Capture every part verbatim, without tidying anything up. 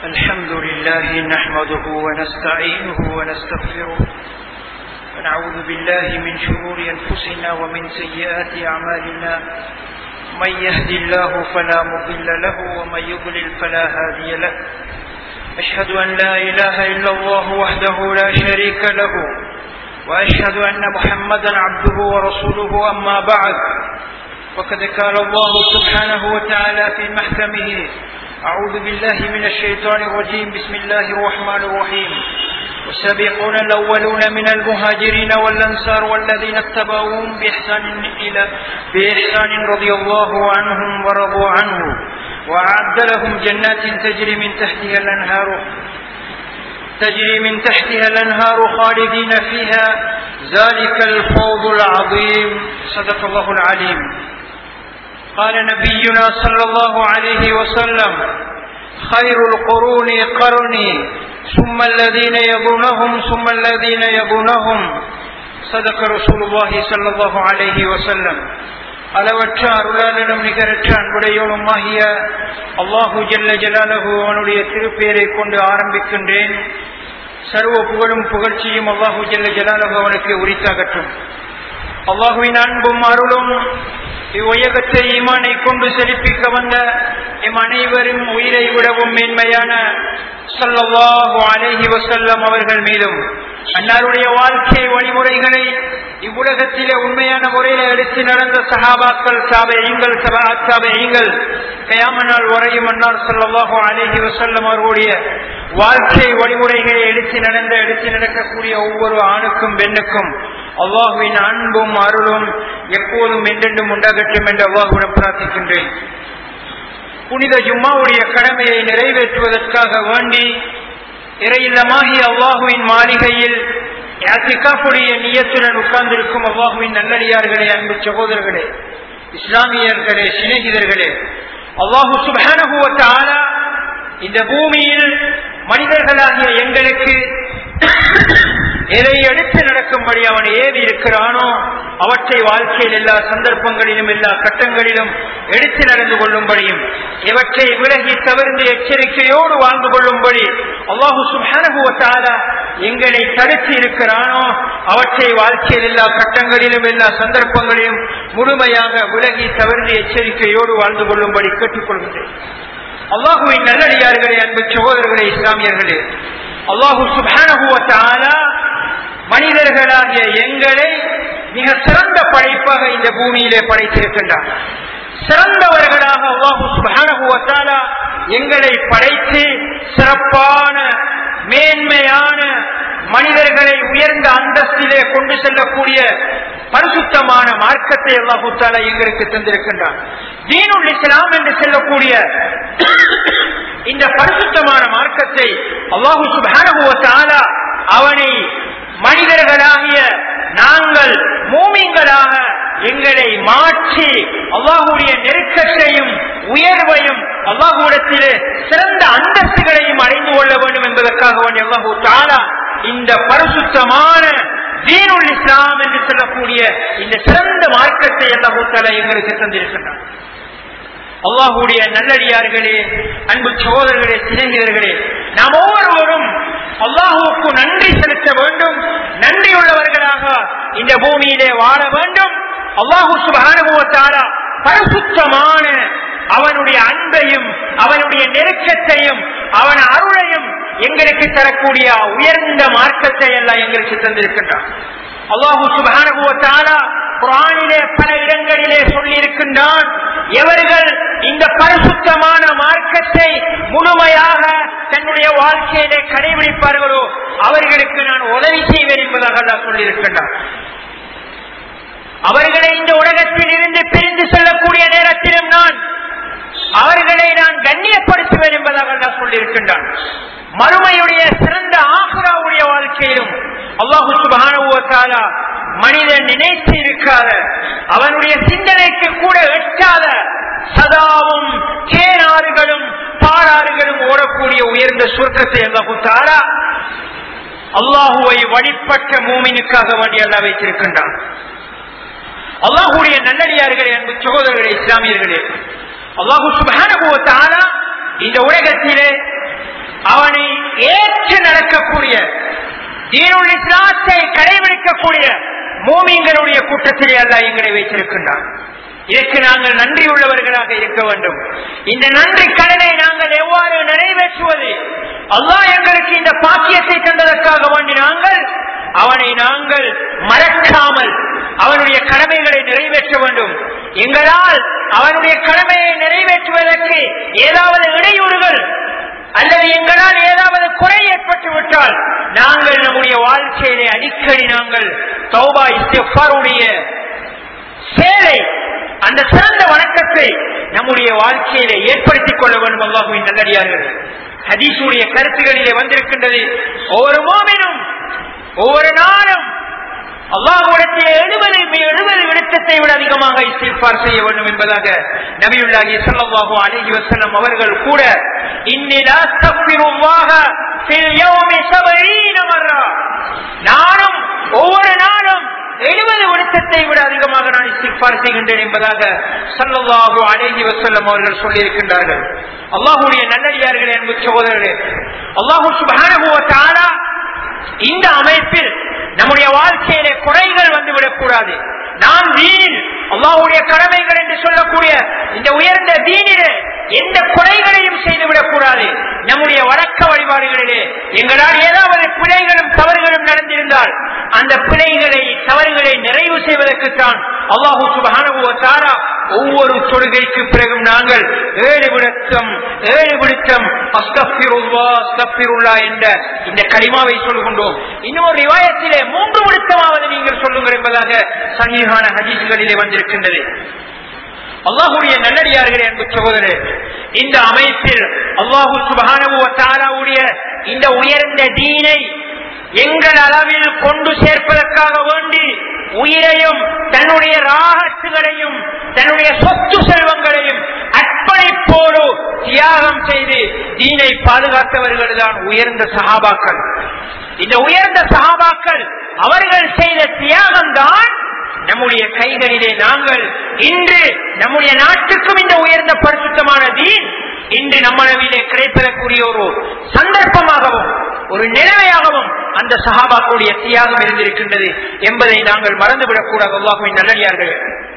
الحمد لله نحمده ونستعينه ونستغفره ونعوذ بالله من شرور أنفسنا ومن سيئات أعمالنا من يهد الله فلا مضل له ومن يضلل فلا هادي له أشهد أن لا إله إلا الله وحده لا شريك له وأشهد أن محمدا عبده ورسوله أما بعد وقد قال الله سبحانه وتعالى في محكمه أعوذ بالله من الشيطان الرجيم بسم الله الرحمن الرحيم والسابقون الأولون من المهاجرين والأنصار والذين اتبعوهم بإحسان إلى بإحسان رضي الله عنهم ورضوا عنه وأعد لهم جنات تجري من تحتها الأنهار تجري من تحتها الأنهار خالدين فيها ذلك الفوز العظيم صدق الله العليم. قال نبينا صلى الله عليه وسلم خير القرون قرني ثم الذين يلونهم ثم الذين يلونهم صدق رسول الله صلى الله عليه وسلم. அளவற்ற அருளாளனும் நிகரற்ற அன்புடையோனுமாகிய அல்லாஹு ஜல்ல ஜலாலுஹு அவனுடைய திருப்பெயரை கொண்டு ஆரம்பிக்கின்றேன். சர்வ புகழும் புகழ்ச்சியும் அல்லாஹு ஜல்ல ஜலாலுஹு அவனுக்கு உரித்தாகட்டும். அல்லாஹுவின் அன்பும் அருளும் இவ்வுலகத்தை ஈமானை கொண்டு செழிப்பிக்க வந்த எம் அனைவரும் உயிரை விடவும் மேன்மையான ஸல்லல்லாஹு அலைஹி வஸல்லம் அவர்கள் மீதும் அன்னாருடைய வாழ்க்கை வழிமுறைகளை இவ்வுலகத்திலே உண்மையான முறையில் எடுத்து நடந்த சஹாபாக்கள் தாபிஈன்கள் தபஅத் தாபிஈன்கள் கியாமத் நாள் வரையும் அன்னார் ஸல்லல்லாஹு அலைஹி வஸல்லம் அவர்களுடைய வாழ்க்கை வழிமுறைகளை எடுத்து நடந்த எடுத்து நடக்கக்கூடிய ஒவ்வொரு ஆணுக்கும் பெண்ணுக்கும் அல்லாஹ்வின் அன்பும் அருளும் எப்போதும் என்றென்றும் உண்டாகட்டும் என்று அல்லாஹ்விடம் பிரார்த்திக்கின்றேன். புனித ஜும்மாவுடைய கடமையை நிறைவேற்றுவதற்காக வேண்டி இறையில்லமாகி அல்லாஹுவின் மாளிகையில் இஅ்திகாஃபுடைய நியத்துடன் உட்கார்ந்திருக்கும் அல்லாஹுவின் நல்லடியார்களே, அன்பு சகோதரர்களே, இஸ்லாமியர்களே, சிநேகிதர்களே, அல்லாஹு சுப்ஹானஹு வ தஆலா இந்த பூமியில் மனிதர்களாகிய எங்களுக்கு எதை எடுத்து நடக்கும்படி அவன் ஏவி இருக்கிறானோ அவற்றை வாழ்க்கையில் எல்லா சந்தர்ப்பங்களிலும் எல்லா கட்டங்களிலும் எடுத்து நடந்து கொள்ளும்படியும் இவற்றை விலகி தவிர்த்து எச்சரிக்கையோடு வாழ்ந்து கொள்ளும்படி அல்லாஹு சுப்ஹானஹு வ தஆலா எங்களை தடுத்து இருக்கிறானோ அவற்றை வாழ்க்கையில் எல்லா கட்டங்களிலும் எல்லா சந்தர்ப்பங்களிலும் முழுமையாக விலகி தவிர்த்து எச்சரிக்கையோடு வாழ்ந்து கொள்ளும்படி கேட்டுக்கொள்கின்றேன். அல்லாஹுவின் நல்லடியார்களே, அன்பு சகோதரர்களே, இஸ்லாமியர்களே, அல்லாஹு சுப்ஹானஹு வ தஆலா மனிதர்களாகிய எங்களை மிக சிறந்த படைப்பாக இந்த பூமியிலே படைத்திருக்கின்றார். சிறந்தவர்களாக அல்லாஹு சுப்ஹானஹு வ தஆலா எங்களை படைத்து சிறப்பான மேன்மையான மனிதர்களை உயர்ந்த அந்தஸ்திலே கொண்டு செல்லக்கூடிய பரிசுத்தமான மார்க்கத்தை அல்லாஹு தஆலா எங்களுக்கு தந்திருக்கின்றார். தீனுல் இஸ்லாம் என்று சொல்லக்கூடிய இந்த பரிசுத்தமான மார்க்கத்தை அல்லாஹு சுப்ஹானஹு வ தஆலா அவனை மனிதர்களாகிய நாங்கள் மூமின்களாக எங்களை மாற்றி அல்லாஹுடைய நெருக்கத்தையும் உயர்வையும் அல்லாஹுவிடத்திலே சிறந்த அந்தஸ்துகளையும் அடைந்து கொள்ள வேண்டும் என்பதற்காக வேண்டிய அல்லாஹு தஆலா இந்த பரிசுத்தமான தீனுல் இஸ்லாம் என்று சொல்லக்கூடிய இந்த சிறந்த மார்க்கத்தை அல்லாஹு தஆலா எங்களுக்கு தந்திருக்கின்றார். அல்லாஹுடைய நல்லடியார்களே, அன்பு சகோதரர்களே, சிநேகிதர்களே, நாம் ஒவ்வொருவரும் அல்லாஹுவுக்கு நன்றி செலுத்த வேண்டும். நன்றியுள்ளவர்களாக இந்த பூமியிலே வாழ வேண்டும். அல்லாஹு சுப்ஹானஹு வ தஆலா பரிசுத்தமான அவனுடைய அன்பையும் அவனுடைய நெருக்கத்தையும் அவன் அருளையும் எங்களுக்கு தரக்கூடிய உயர்ந்த மார்க்கத்தை எல்லாம் எங்களுக்கு தந்திருக்கின்றான். அல்லாஹு சுப்ஹானஹு வ தஆலா குர்ஆனிலே பல இடங்களிலே சொல்லி இருக்கின்றான், எவர்கள் இந்த பரிசுத்தமான மார்க்கத்தை முழுமையாக தன்னுடைய வாழ்க்கையிலே கடைபிடிப்பார்களோ அவர்களுக்கு நான் உதவி செய்வேன் என்பதாக அல்லாஹ் சொல்லியிருக்கின்றான். அவர்களை இந்த உலகத்தில் இருந்து பிரிந்து செல்லக்கூடிய நேரத்திலும் நான் அவர்களை நான் கண்ணியப்படுத்துவேன் என்பதாக அல்லாஹ் சொல்லியிருக்கின்றான். மறுமையுடைய சிறந்த ஆகிராவுடைய வாழ்க்கையிலும் அல்லாஹு சுப்ஹானஹு வ தஆலா மனிதன் நினைத்து இருக்காத, அவனுடைய சிந்தனைக்கு கூட எட்டாத சதாவும் தேனாறுகளும் பாராறுகளும் ஓடக்கூடிய உயர்ந்த சுவர்க்கத்தை அல்லாஹு தஆலா அல்லாஹுவை வழிபட்ட மூமினுக்காக வேண்டி அல்லாஹ் வைத்திருக்கின்றான். அல்லாஹுடைய நல்லடியார்களே, அன்பு சகோதரர்களே, இஸ்லாமியர்களே, அல்லாஹு சுப்ஹானஹு வ தஆலா இந்த உலகத்திலே அவனை ஏற்று நடக்கக்கூடிய தீனுல் இஸ்லாத்தை கடைபிடிக்கக்கூடிய மூமின்களுடைய கூட்டத்திலே அல்லாஹ் எங்களை வைத்திருக்கின்றான். இதற்கு நாங்கள் நன்றி உள்ளவர்களாக இருக்க வேண்டும். இந்த நன்றி கடனை நாங்கள் எவ்வாறு நிறைவேற்றுவது? அல்லாஹ் எங்களுக்கு இந்த பாக்கியத்தை தந்ததற்காக வேண்டி நாங்கள் அவனை நாங்கள் மறக்காமல் அவனுடைய கடமைகளை நிறைவேற்ற வேண்டும். எங்களால் அவனுடைய கடமையை நிறைவேற்றுவதற்கு ஏதாவது இடையூறுகள் அல்லது எங்களால் ஏதாவது குறை ஏற்பட்டு விட்டால் நாங்கள் நம்முடைய வாழ்க்கையிலே அடிக்கடி நாங்கள் தௌபா இஸ்திக்ஃபாருடைய சேலை அந்த சிறந்த வணக்கத்தை நம்முடைய வாழ்க்கையிலே ஏற்படுத்திக் கொள்ள வேண்டும். அல்லாஹ்வின் நல்லடியார்கள், ஹதீஸுடைய கருத்துகளிலே வந்திருக்கின்றது, ஒவ்வொரு மோமினும் ஒவ்வொரு நாளும் அல்லாஹ்விடத்திலே எழுபது எழுபது விடுத்தத்தை விட அதிகமாக இஸ்திக்ஃபார் செய்ய வேண்டும் என்பதாக நபியுல்லாஹி ஸல்லல்லாஹு அலைஹி வஸல்லம் அவர்கள் கூட இன்னி லா அஸ்தக்ஃபிருல்லாஹ ஃபில் யௌமி சபஈன மர்ரா, நானும் ஒவ்வொரு நாளும் எழுபது விடுத்தத்தை விட அதிகமாக நான் இஸ்திக்ஃபார் செய்கின்றேன் என்பதாக ஸல்லல்லாஹு அலைஹி வஸல்லம் அவர்கள் சொல்லியிருக்கின்றார்கள். அல்லாஹ்வுடைய நல்லடியார்களே, அன்பு சகோதரர்களே, அல்லாஹ் சுப்ஹானஹு வ தஆலா இந்த அமைப்பில் நம்முடைய வாழ்க்கையிலே குறைகள் வந்துவிடக் கூடாது. நாம் தீனில் அல்லாஹ்வுடைய கடமைகள் என்று சொல்லக்கூடிய இந்த உயர்ந்த தீனிலே எந்த குறைகளையும் செய்துவிடக் கூடாது. நம்முடைய வழக்க வழிபாடுகளிலே எங்களால் ஏதாவது பிழைகளும் தவறுகளும் நடந்திருந்தால் அந்த பிழைகளை தவறுகளை நிறைவு செய்வதற்குத்தான் அல்லாஹ் சுப்ஹானஹு வ தஆலா ஒவ்வொரு தொழுகைக்கு பிறகும் நாங்கள் ஏழு விடுத்தம் ஏழு விடுத்தம் அஸ்தக்ஃபிருல்லாஹ் அஸ்தக்ஃபிருல்லாஹ் என்ற இந்த கலிமாவை சொல்கின்றோம். இன்னொரு ரிவாயத்திலே மூன்று விடுத்தமாவது நீங்கள் சொல்லுங்கள் என்பதாக சஹீஹான ஹதீஸ்களிலே வந்திருக்கின்றது. அல்லாஹ்வுடைய நல்லடியார்களே, அன்பு சகோதரரே, இந்த அமைப்பில் அல்லாஹ் சுப்ஹானஹு வ தஆலாவுடைய இந்த உயர்ந்த தீனை எங்கள் அளவில் கொண்டு சேர்ப்பதற்காக வேண்டி உயிரையும் தன்னுடைய ராகத்துகளையும் தன்னுடைய சொத்து செல்வங்களையும் அர்ப்பணிப்போடு தியாகம் செய்து தீனை பாதுகாத்தவர்கள் தான் உயர்ந்த சஹாபாக்கள். இந்த உயர்ந்த சஹாபாக்கள் அவர்கள் செய்த தியாகம் தான் நம்முடைய கைகளிலே நாங்கள் இன்று நம்முடைய நாட்டுக்கும் இந்த உயர்ந்த பரிசுத்தமான தீன் இன்று நம்மளவிலே கிடைப்பதற்குரிய ஒரு சந்தர்ப்பமாகவும் ஒரு நிலைமையாகவும் அந்த சஹாபாக்களுடைய தியாகம் இருந்திருக்கின்றது என்பதை நாங்கள் மறந்துவிடக் கூடாது. அல்லாஹ்வின் நல்லடியார்களே,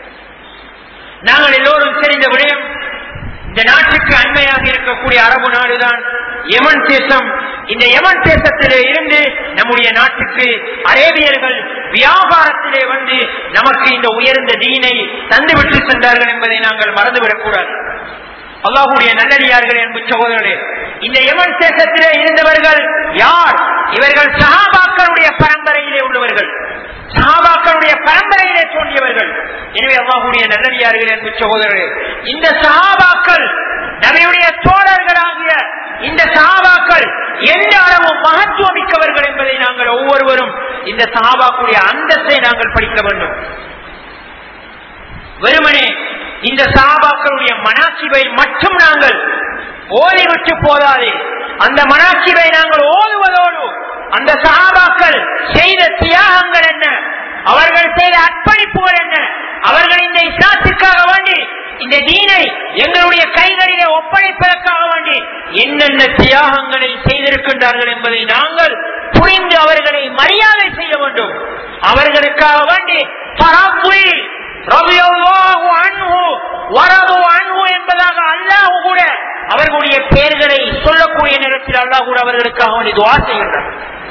நாங்கள் எல்லோரும் தெரிந்த விடயம், இந்த நாட்டுக்கு அண்மையாக இருக்கக்கூடிய அரபு நாடுதான் யமன் தேசம். இந்த யமன் தேசத்திலே இருந்து நம்முடைய நாட்டுக்கு அரேபியர்கள் வியாபாரத்திலே வந்து நமக்கு இந்த உயர்ந்த தீனை தந்துவிட்டு சென்றார்கள் என்பதை நாங்கள் மறந்துவிடக் கூடாது. அல்லாஹ்வுடைய நல்லடியார்களே, அன்பு சகோதரர்களே, இந்த யமன் தேசத்திலே இருந்தவர்கள் யார்? இவர்கள் சஹாபாக்களுடைய பரம்பரையிலே உள்ளவர்கள், சஹாபாக்களுடைய பரம்பரையிலே தோன்றியவர்கள். எனவே அல்லாஹ்வுடைய நல்லடியார்களே, அன்பு சகோதரர்களே, இந்த சஹாபாக்கள் நபியுடைய தோழர்களாகிய இந்த சஹாபாக்கள் எந்த அளவு மகத்துவமிக்கவர்கள் என்பதை நாங்கள் ஒவ்வொருவரும் இந்த சஹாபாக்களுடைய அந்தஸ்தை நாங்கள் படிக்க வேண்டும். வெறுமனே இந்த சஹாபாக்களுடைய மனாசிபை மட்டும் நாங்கள் ஓதிவிட்டு போதாது. அந்த மனாசிபை நாங்கள் ஓதுவதோடு அந்த சஹாபாக்கள் செய்த தியாகங்கள் என்ன, அவர்கள் செய்த அர்ப்பணிப்புகள் என்ன, அவர்கள் இந்த இஸ்லாத்திற்காக வேண்டி இந்த தீனை எங்களுடைய கைகளிலே ஒப்படைப்பதற்காக வேண்டி என்னென்ன தியாகங்களை செய்திருக்கின்றார்கள் என்பதை நாங்கள் புரிந்து அவர்களை மரியாதை செய்ய வேண்டும். அவர்களுக்காக வேண்டி என்பதாக அல்லாஹ் கூட அவர்களுடைய பெயர்களை சொல்லக்கூடிய நேரத்தில் அல்லாஹ் கூட அவர்களுக்காக வேண்டி துஆ செய்கின்றார்.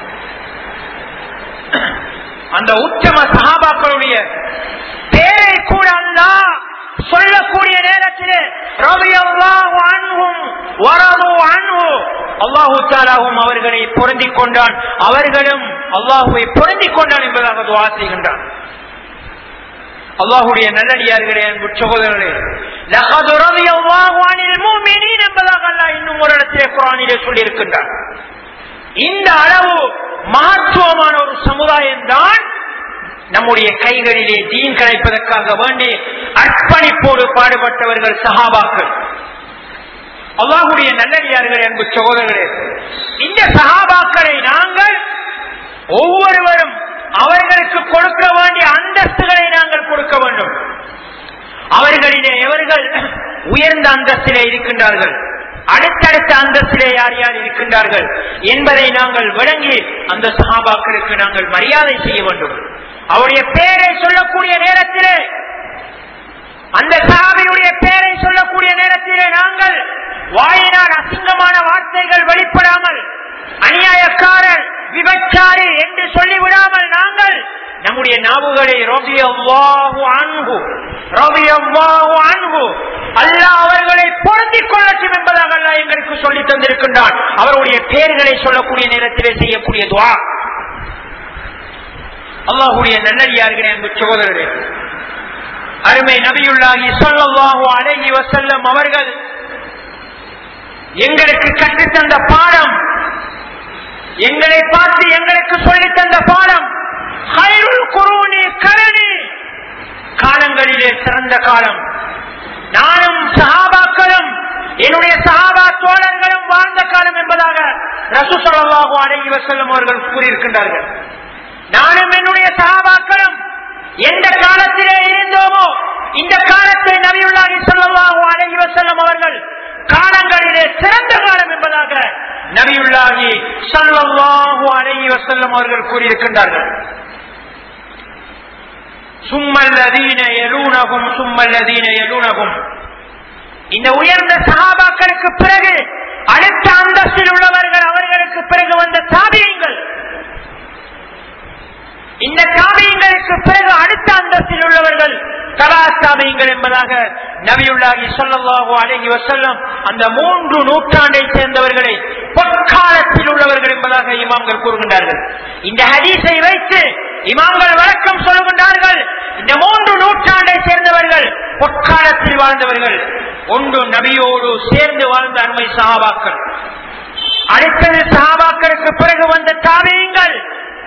அந்த உத்தம சஹாபாக்களுடைய பேரை கூட அல்லாஹ் சொல்லக்கூடிய நேரத்திலே ரலியல்லாஹு அன்ஹும் வரது அன்ஹு, அல்லாஹு தஆலாவும் அவர்களை பொருந்திக் கொண்டான், அவர்களும் அல்லாஹ்வை பொருந்திக் கொண்டான் என்பதாக துஆ செய்கின்றான். அல்லாஹ்வுடைய நல்லடியார்களே, அன்பு சகோதரர்களே, லகத் ரலியல்லாஹு அனில் முஃமினீன் என்பதாக அல்லாஹ் இன்னும் ஒரு இடத்திலே குர்ஆனிலே சொல்லி இருக்கின்றான். இந்த அளவு மகத்துவமான ஒரு சமுதாயம் தான் நம்முடைய கைகளிலே தீன் கிடைப்பதற்காக வேண்டி அர்ப்பணிப்போடு பாடுபட்டவர்கள் சஹாபாக்கள். அல்லாஹ்வுடைய நல்லடியார்களே, அன்பு சகோதரர்களே, இந்த சஹாபாக்களை நாங்கள் ஒவ்வொருவரும் அவர்களுக்கு கொடுக்க வேண்டிய அந்தஸ்துகளை நாங்கள் கொடுக்க வேண்டும். அவர்களிலே எவர்கள் உயர்ந்த அந்தஸ்திலே இருக்கின்றார்கள், அடுத்தடுத்த அந்தஸ்திலே யார் யார் இருக்கின்றார்கள் என்பதை நாங்கள் விளங்கி அந்த சஹாபாக்களுக்கு நாங்கள் மரியாதை செய்ய வேண்டும். அவருடைய பெயரை சொல்லக்கூடிய நேரத்திலே, அந்த சஹாபியுடைய பெயரை சொல்லக்கூடிய நேரத்திலே நாங்கள் வாயினால் அசிங்கமான வார்த்தைகள் வெளிப்படாமல், அநியாயக்காரர், விபச்சாரி என்று சொல்லிவிடாமல் நாங்கள் நம்முடைய நாவுகளை ரலியல்லாஹு அன்ஹு ரலியல்லாஹு அன்ஹு அல்லாஹ் அவர்களை பொருந்திக் கொள்ளட்டும் என்பதாக அல்லாஹ் எங்களுக்கு சொல்லி தந்திருக்கின்றான். அவருடைய பெயர்களை சொல்லக்கூடிய நேரத்திலே செய்யக்கூடிய துஆ. அல்லாஹ்வுடைய நல்லடியார்களே, அன்பு சகோதரர்களே, அருமை நபியுல்லாஹி ஸல்லல்லாஹு அலைஹி வஸல்லம் அவர்கள் எங்களுக்கு கற்றுத்தந்த பாடம், எங்களை பார்த்து எங்களுக்கு சொல்லித் தந்த பாடம், ஹைருல் குரூனி கரனி, காலங்களிலே சிறந்த காலம் நானும் சஹாபாக்களும் என்னுடைய சஹாபா தோழர்களும் வாழ்ந்த காலம் என்பதாக ரசூல் ஸல்லல்லாஹு அலைஹி வஸல்லம் அவர்கள் கூறியிருக்கின்றார்கள். நானும் என்னுடைய சஹாபாக்களும் எந்த காலத்திலே இருந்தோமோ இந்த காலத்தை நபியுல்லாஹி ஸல்லல்லாஹு அலைஹி வஸல்லம் அவர்கள் காலங்களிலே சிறந்த காலம் என்பதாக நபியுல்லாஹி ஸல்லல்லாஹு அலைஹி வஸல்லம் அவர்கள் கூறியிருக்கின்றார்கள். சும்மல்லதீன யலூனஹும் சும்மல்லதீன யலூனஹும், இந்த உயர்ந்த சஹாபாக்களுக்கு பிறகு அடுத்த அந்தஸ்தில் உள்ளவர்கள், அவர்களுக்கு பிறகு வந்த தாபியீன்கள், இந்த தாபியீன்களுக்கு பிறகு அடுத்த அந்தஸ்தில் உள்ளவர்கள் தபா தாபியீன்கள் என்பதாக நபியுல்லாஹி ஸல்லல்லாஹு அலைஹி வஸல்லம் அந்த மூன்று நூற்றாண்டை சேர்ந்தவர்களை பொற்காலத்தில் உள்ளவர்கள் என்பதாக இமாம்கள் கூறுகின்றார்கள். இந்த ஹதீஸை வைத்து இமாம்கள் வழக்கம் சொல்கின்றார்கள், இந்த மூன்று நூற்றாண்டை சேர்ந்தவர்கள் பொற்காலத்தில் வாழ்ந்தவர்கள். ஒன்று நபியோடு சேர்ந்து வாழ்ந்த அருமை சஹாபாக்கள், அடுத்தது சஹாபாக்களுக்கு பிறகு வந்த தாபியீன்கள்,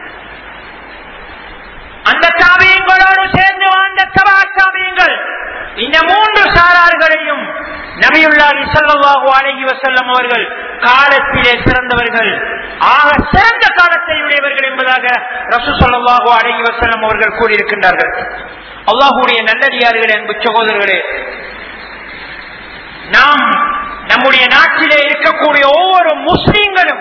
அந்த தாபியீன்களோடு சேர்ந்து வாழ்ந்த தபா தாபியீன்கள். இந்த மூன்று சாரார்களையும் நபியுல்லாஹி ஸல்லல்லாஹு அலைஹி வஸல்லம் அவர்கள் காலத்திலே சிறந்தவர்கள், ஆக சிறந்த காலத்தை உடையவர்கள் என்பதாக ரசூல் ஸல்லல்லாஹு அலைஹி வஸல்லம் அவர்கள் கூறியிருக்கின்றார்கள். அல்லாஹ்வுடைய நல்லடியார்களே, அன்பு சகோதரர்களே, நாம் நம்முடைய நாட்டிலே இருக்கக்கூடிய ஒவ்வொரு முஸ்லிம்களும்,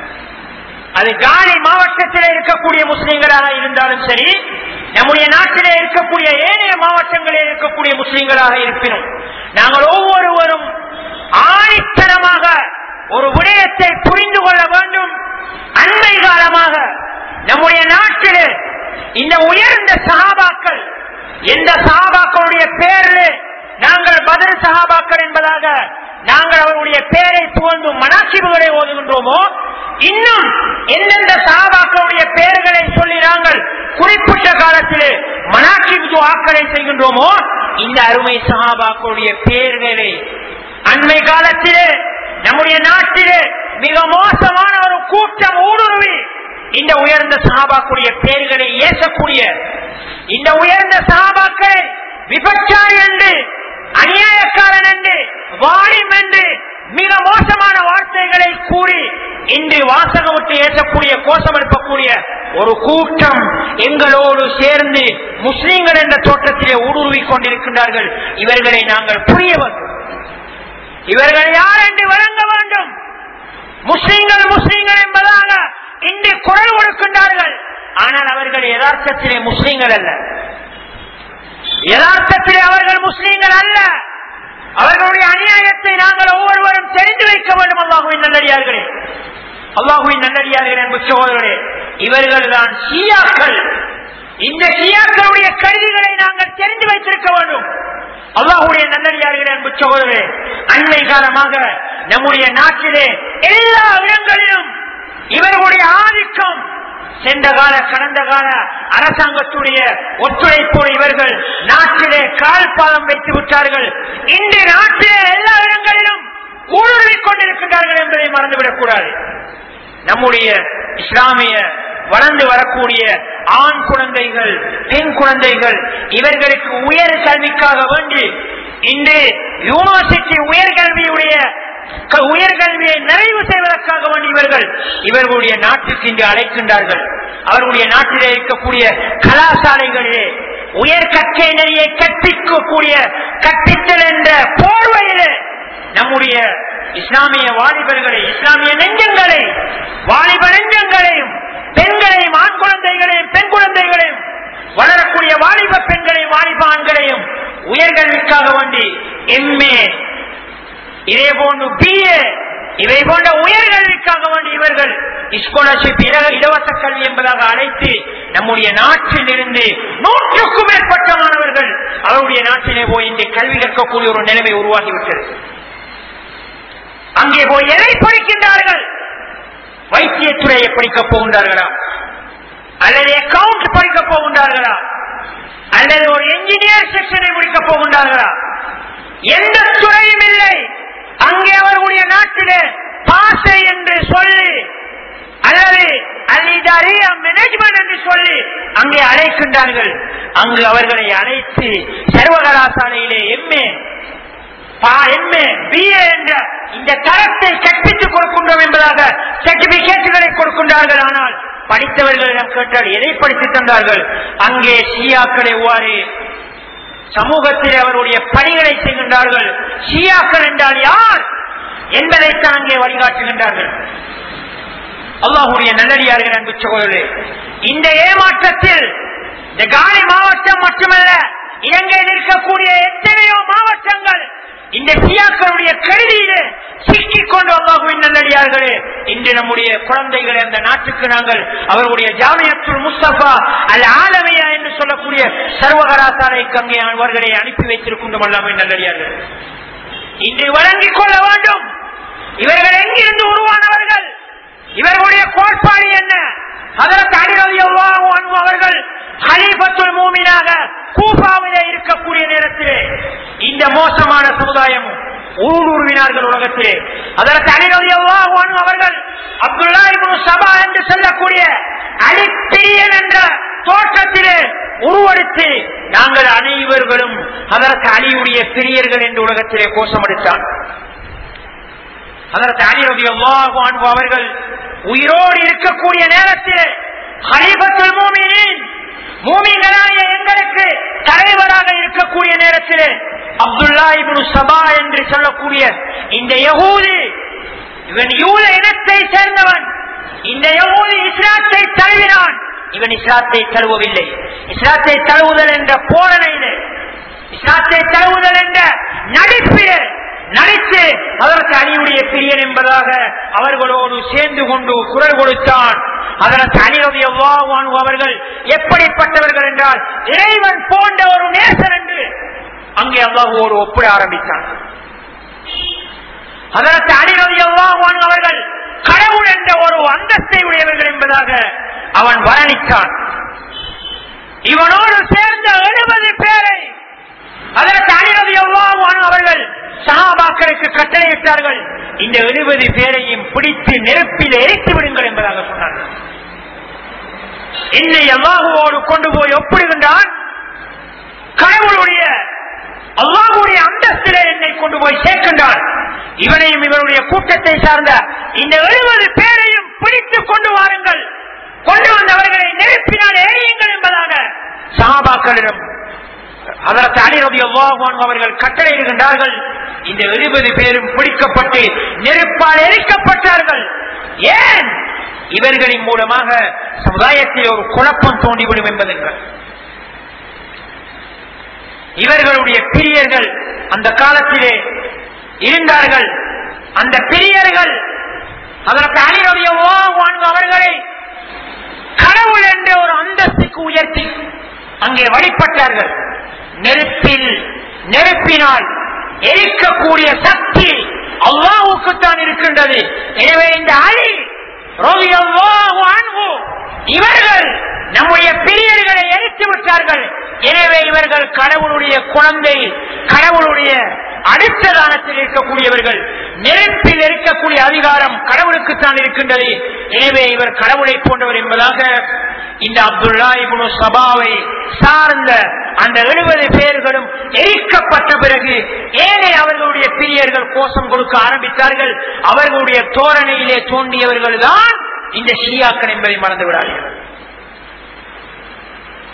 அது காலி மாவட்டத்திலே இருக்கக்கூடிய முஸ்லிம்களாக இருந்தாலும் சரி, நம்முடைய நாட்டிலே இருக்கக்கூடிய ஏனைய மாவட்டங்களில் இருக்கக்கூடிய முஸ்லிம்களாக இருப்பினும், நாங்கள் ஒவ்வொருவரும் ஆணித்தனமாக ஒரு விடயத்தை புரிந்து கொள்ள வேண்டும். அண்மை காலமாக நம்முடைய நாட்டிலே இந்த உயர்ந்த சஹாபாக்கள், எந்த சஹாபாக்களுடைய பேரில் நாங்கள் பத்ர் சஹாபாக்கள் என்பதாக நாங்கள் அவருடைய பெயரை புகழ்ந்து மனாக்கிபுகளை ஓதுகின்றோமோ, இன்னும் எந்தெந்த சஹாபாக்களுடைய பெயர்களை சொல்லி நாங்கள் குறிப்பிட்ட காலத்திலே மனாக்கிப் துஆக்களை செய்கின்றோமோ, இந்த அருமை சஹாபாக்களுடைய பெயர்களை அண்மை காலத்திலே நம்முடைய நாட்டிலே மிக மோசமான ஒரு கூட்டம் ஊடுருவி இந்த உயர்ந்த சஹாபாக்களுடைய பெயர்களை ஏசக்கூடிய, இந்த உயர்ந்த சஹாபாக்களை விபச்சாரி என்று, அநியாயக்காரன் என்று, வாலிம் என்று மிக மோசமான வார்த்தைகளை கூறி இன்று வாசகம் விட்டு ஏற்றக்கூடிய, கோஷம் எழுப்பக்கூடிய ஒரு கூட்டம் எங்களோடு சேர்ந்து முஸ்லிம்கள் என்ற தோற்றத்திலே ஊடுருவிக் கொண்டிருக்கின்றார்கள். இவர்களை நாங்கள் புரிய வேண்டும், இவர்கள் யார் என்று வழங்க வேண்டும். முஸ்லிம்கள் முஸ்லிம்கள் என்பதாக இன்று குரல் கொடுக்கின்றார்கள். ஆனால் அவர்கள் யதார்த்தத்திலே முஸ்லிம்கள் அல்ல, யதார்த்தத்திலே அவர்கள் முஸ்லிம்கள் அல்ல. அவர்களுடைய அநியாயத்தை நாங்கள் ஒவ்வொருவரும் தெரிந்து வைக்க வேண்டும். அல்லாஹ்வின் நல்லடியார்களே, அல்லாஹ்வின் நல்லடியார்களே, அன்பு சகோதரர்களே, இவர்கள் தான் ஷியாக்கள். இந்த ஷியாக்களுடைய கைதிகளை நாங்கள் தெரிந்து வைத்திருக்க வேண்டும். அல்லாஹ்வுடைய நல்லடியார்களே, அன்பு சகோதரர்களே, அண்மை காலமாக நம்முடைய நாட்டிலே எல்லா இடங்களிலும் இவர்களுடைய ஆதிக்கம், சென்ற கால கடந்த கால அரசாங்கத்துடைய ஒத்துழைப்போடு இவர்கள் நாட்டிலே கால் பாதம் வைத்து விட்டார்கள். இன்று நாட்டிலே எல்லா இடங்களிலும் ஊடுருவிக் கொண்டிருக்கிறார்கள் என்பதை மறந்துவிடக் கூடாது. நம்முடைய இஸ்லாமிய வளர்ந்து வரக்கூடிய ஆண் குழந்தைகள், பெண் குழந்தைகள், இவர்களுக்கு உயர் கல்விக்காக வேண்டி இன்று யூனிவர்சிட்டி உயர்கல்வியுடைய உயர்கல்வியை நிறைவு செய்வதற்காக வேண்டி இவர்கள் இவர்களுடைய நாட்டுக்கு இன்று அழைக்கின்றார்கள். அவர்களுடைய நாட்டிலே இருக்கக்கூடிய கலாசாலைகளிலே உயர் கற்கை நெறியை கற்பிக்கக்கூடிய கற்பித்தல் என்ற போர்வையிலே நம்முடைய இஸ்லாமிய வாலிபர்களை, இஸ்லாமிய நெஞ்சங்களை, வாலிப நெஞ்சங்களையும், பெண்களையும், ஆண் குழந்தைகளையும், பெண் குழந்தைகளையும், வளரக்கூடிய வாலிப பெண்களையும், வாலிப ஆண்களையும் உயர்கல்விக்காக வேண்டி எம்ஏ, இதே போன்று பிஏ, இவை போன்ற உயர்கல்விக்காக வேண்டி இவர்கள் ஸ்காலர்ஷிப், இலவச கல்வி என்பதாக அழைத்து நம்முடைய நாட்டில் இருந்து நூற்றுக்கும் மேற்பட்ட மாணவர்கள் அவருடைய நாட்டிலே போய் இந்த கல்வி கற்கக்கூடிய ஒரு நிலைமை உருவாகிவிட்டது. அங்கே போய் எதை படிக்கின்றார்கள்? வைத்தியத்துறையை படிக்கப் போகின்றார்களா, அல்லது அக்கவுண்ட் படிக்கப் போகின்றார்களா, அல்லது ஒரு என்ஜினியர் செக்ஷனை முடிக்கப் போகின்றார்களா? எந்த துறையும் இல்லை. அங்கே அவர்களுடைய நாட்டிலே பாசை என்று சொல்லி, அல்லது அலிதாரியா மேனேஜ்மெண்ட் என்று சொல்லி அங்கே அழைக்கின்றார்கள். அங்கு அவர்களை அழைத்து சர்வகலாசாலையிலே எம்ஏ, எம்ஏ, பிஏ என்ற இந்த தரத்தை கற்பித்துக் கொடுக்கின்றோம் என்பதாக சர்டிபிகேட்டுகளை கொடுக்கின்றார்கள். ஆனால் படித்தவர்களிடம் கேட்டால் எதை படித்து தந்தார்கள்? அங்கே ஷியாக்களை எவ்வாறு சமூகத்தில் அவருடைய பணிகளை செய்கின்றார்கள், ஷியாக்கள் என்றால் யார் என்பதைத்தான் அங்கே வழிகாட்டுகின்றார்கள். அல்லாஹ்வுடைய நல்லடியார்கள், அன்பு சகோதரர்களே, இந்த ஏமாற்றத்தில் இந்த காலி மாவட்டம் மட்டுமல்ல, இலங்கையில் இருக்கக்கூடிய எத்தனையோ மாவட்டங்கள் இந்த ஷியாக்களுடைய கருதியிலே சிக்கிக் கொண்டு அல்லாஹ்வின் நல்லடியார்களே, இன்று நம்முடைய குழந்தைகளை அந்த நாட்டுக்கு நாங்கள் அவர்களுடைய ஜாமியத்துல் முஸ்தபா அல் ஆலமியா என்று சொல்லக்கூடிய சர்வகலாசாலைக்கு அங்கே அவர்களை அனுப்பி வைத்திருக்கின்றோம். அல்லாஹ்வின் நல்லடியார்கள், இன்று வழங்கிக் கொள்ள வேண்டும். இவர்கள் எங்கிருந்து உருவானவர்கள்? இவர்களுடைய கோட்பாடு என்ன? ஹஜ்ரத் அலி ரலியல்லாஹு அன்ஹு அவர்கள் கலீஃபத்துல் மூமினாக கூஃபாவிலே இருக்கக்கூடிய நேரத்திலே இந்த மோசமான சமுதாயம் ஊடுருவினார்கள் உலகத்திலே. ஹஜ்ரத் அலி ரலியல்லாஹு அன்ஹு அவர்கள் அப்துல்லாஹ் இப்னு சபா என்று சொல்லக்கூடிய அலி பிரியன் என்ற தோற்றத்திலே உருவெடுத்து நாங்கள் அனைவர்களும் ஹஜ்ரத் அலியுடைய பிரியர்கள் என்று உலகத்திலே கோஷமடித்தார். ஹஜ்ரத் அலி ரலியல்லாஹு அன்ஹு அவர்கள் உயிரோடு இருக்கக்கூடிய நேரத்தில் கலீஃபத்துல் மூமினீன், மூமின்களாகிய எங்களுக்கு தலைவராக இருக்கக்கூடிய நேரத்தில் அப்துல்லாஹ் இப்னு சபா என்று சொல்லக்கூடிய இந்த யஹூதி, இவன் யூத இனத்தை சேர்ந்தவன், இந்த யஹூதி இஸ்லாத்தை தழுவினான். இவன் இஸ்லாத்தை தழுவவில்லை. இஸ்லாத்தை தழுவுதல் என்ற போரணையிலே, இஸ்லாத்தை தழுவுதல் என்ற நடிப்பிலே நடித்து அதற்கு அலியுடைய பிரியன் என்பதாக அவர்களோடு சேர்ந்து கொண்டு குரல் கொடுத்தான். அதற்கு அலி ரலியல்லாஹு அன்ஹு அவர்கள் எப்படிப்பட்டவர்கள் என்றால் இறைவன் போன்ற ஒரு நேசர் என்று அங்கே அல்லாஹ்வோடு ஒப்பிட ஆரம்பித்தான். அதற்கு அலி ரலியல்லாஹு அன்ஹு அவர்கள் கடவுள் என்ற ஒரு அந்தஸ்தை உடையவர்கள் என்பதாக அவன் வர்ணித்தான். இவனோடு சேர்ந்த எழுபது பேரை அதற்கு அலி ரலியல்லாஹு அன்ஹு அவர்கள் சஹாபாக்களுக்கு கட்டளையிட்டார்கள். இந்த எழுபது பேரையும் பிடித்து நெருப்பில் எரித்து விடுங்கள் என்பதாக சொன்னார்கள். என்னை அல்லாஹுவோடு கொண்டு போய் ஒப்பிடுகின்றான். கடவுளுடைய அல்லாஹுடைய அந்தஸ்திலே என்னை கொண்டு போய் சேர்க்கின்றான். இவனையும் இவருடைய கூட்டத்தை சார்ந்த இந்த எழுபது பேரையும் பிடித்து கொண்டு வாருங்கள், கொண்டு வந்தவர்களை நெருப்பினால் எரியுங்கள் என்பதாக சஹாபாக்களிடம் ஹஜ்ரத் அலி ரலியல்லாஹு அன்ஹு அவர்கள் கட்டளையிடுகின்றார்கள். இந்த எழுபது பேரும் பிடிக்கப்பட்டு நெருப்பால் எரிக்கப்பட்டார்கள். ஏன்? இவர்களின் மூலமாக சமுதாயத்தில் ஒரு குழப்பம் தோன்றிவிடும் என்பதென்றால் இவர்களுடைய பிரியர்கள் அந்த காலத்திலே இருந்தார்கள். அந்த பிரியர்கள் அதற்கு அலி ரலியல்லாஹு அன்ஹு அவர்களை கடவுள் என்ற ஒரு அந்தஸ்துக்கு உயர்த்தி அங்கே வழிபட்டார்கள். நெருப்பில் நெருப்பினால் எரிக்கக்கூடிய சக்தி அல்லாஹ்வுக்குத்தான் இருக்கின்றது. எனவே இந்த அலி ரலியல்லாஹு அன்ஹு இவர்கள் நம்முடைய பிரியர்களை எரித்து விட்டார்கள். எனவே இவர்கள் கடவுளுடைய குழந்தை, கடவுளுடைய அடுத்த தானத்தில் இருக்கக்கூடியவர்கள். நெருப்பில் இருக்கக்கூடிய அதிகாரம் கடவுளுக்குத்தான் இருக்கின்றது. எனவே இவர் கடவுளை போன்றவர் என்பதாக இந்த அப்துல்லாஹ் இப்னு சபாவை சார்ந்த அந்த எழுபது பேர்களும் எரிக்கப்பட்ட பிறகு ஏழை அவர்களுடைய பிரியர்கள் கோஷம் கொடுக்க ஆரம்பித்தார்கள். அவர்களுடைய தோரணையிலே தோன்றியவர்கள் தான் இந்த ஷியாக்கள் என்பதை மறந்து விடார்கள்.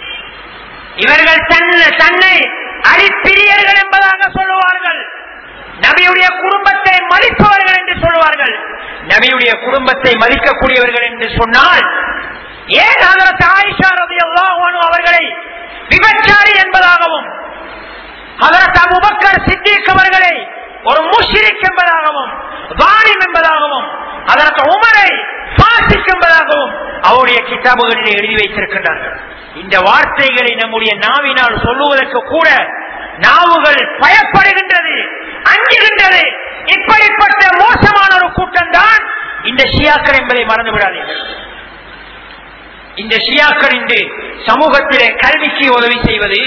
இவர்கள் தன்னை அடிப்பிரியர்கள் என்பதாக சொல்லுவார்கள். நபியுடைய குடும்பத்தை மதிப்பவர்கள் என்று சொல்வார்கள். நபியுடைய குடும்பத்தை மதிக்கக்கூடியவர்கள் என்று சொன்னால் ஏன் ஹஜ்ரத் ஆயிஷா ரலியல்லாஹு அன்ஹா அவர்களை விபச்சாரி என்பதாகவும் ஹஜ்ரத் அபூபக்கர் சித்திக் அவர்களை ஒரு முஷ்ரிக் என்பதாகவும் வாலிம் என்பதாகவும் ஹஜ்ரத் உமரை ஃபாசிக் என்பதாகவும் அவருடைய கிதாபுகளிலே எழுதி வைத்திருக்கின்றார்கள். இந்த வார்த்தைகளை நம்முடைய நாவினால் சொல்லுவதற்கு கூட நாவுகள் பயப்படுகின்றது, அஞ்சுகின்றது. இப்படிப்பட்ட மோசமான ஒரு கூட்டம் தான் இந்த ஷியாக்கள் என்பதை மறந்து விடாதீர்கள். இந்த ஷியாக்கள் இன்று சமூகத்திலே கல்விக்கு உதவி செய்வது,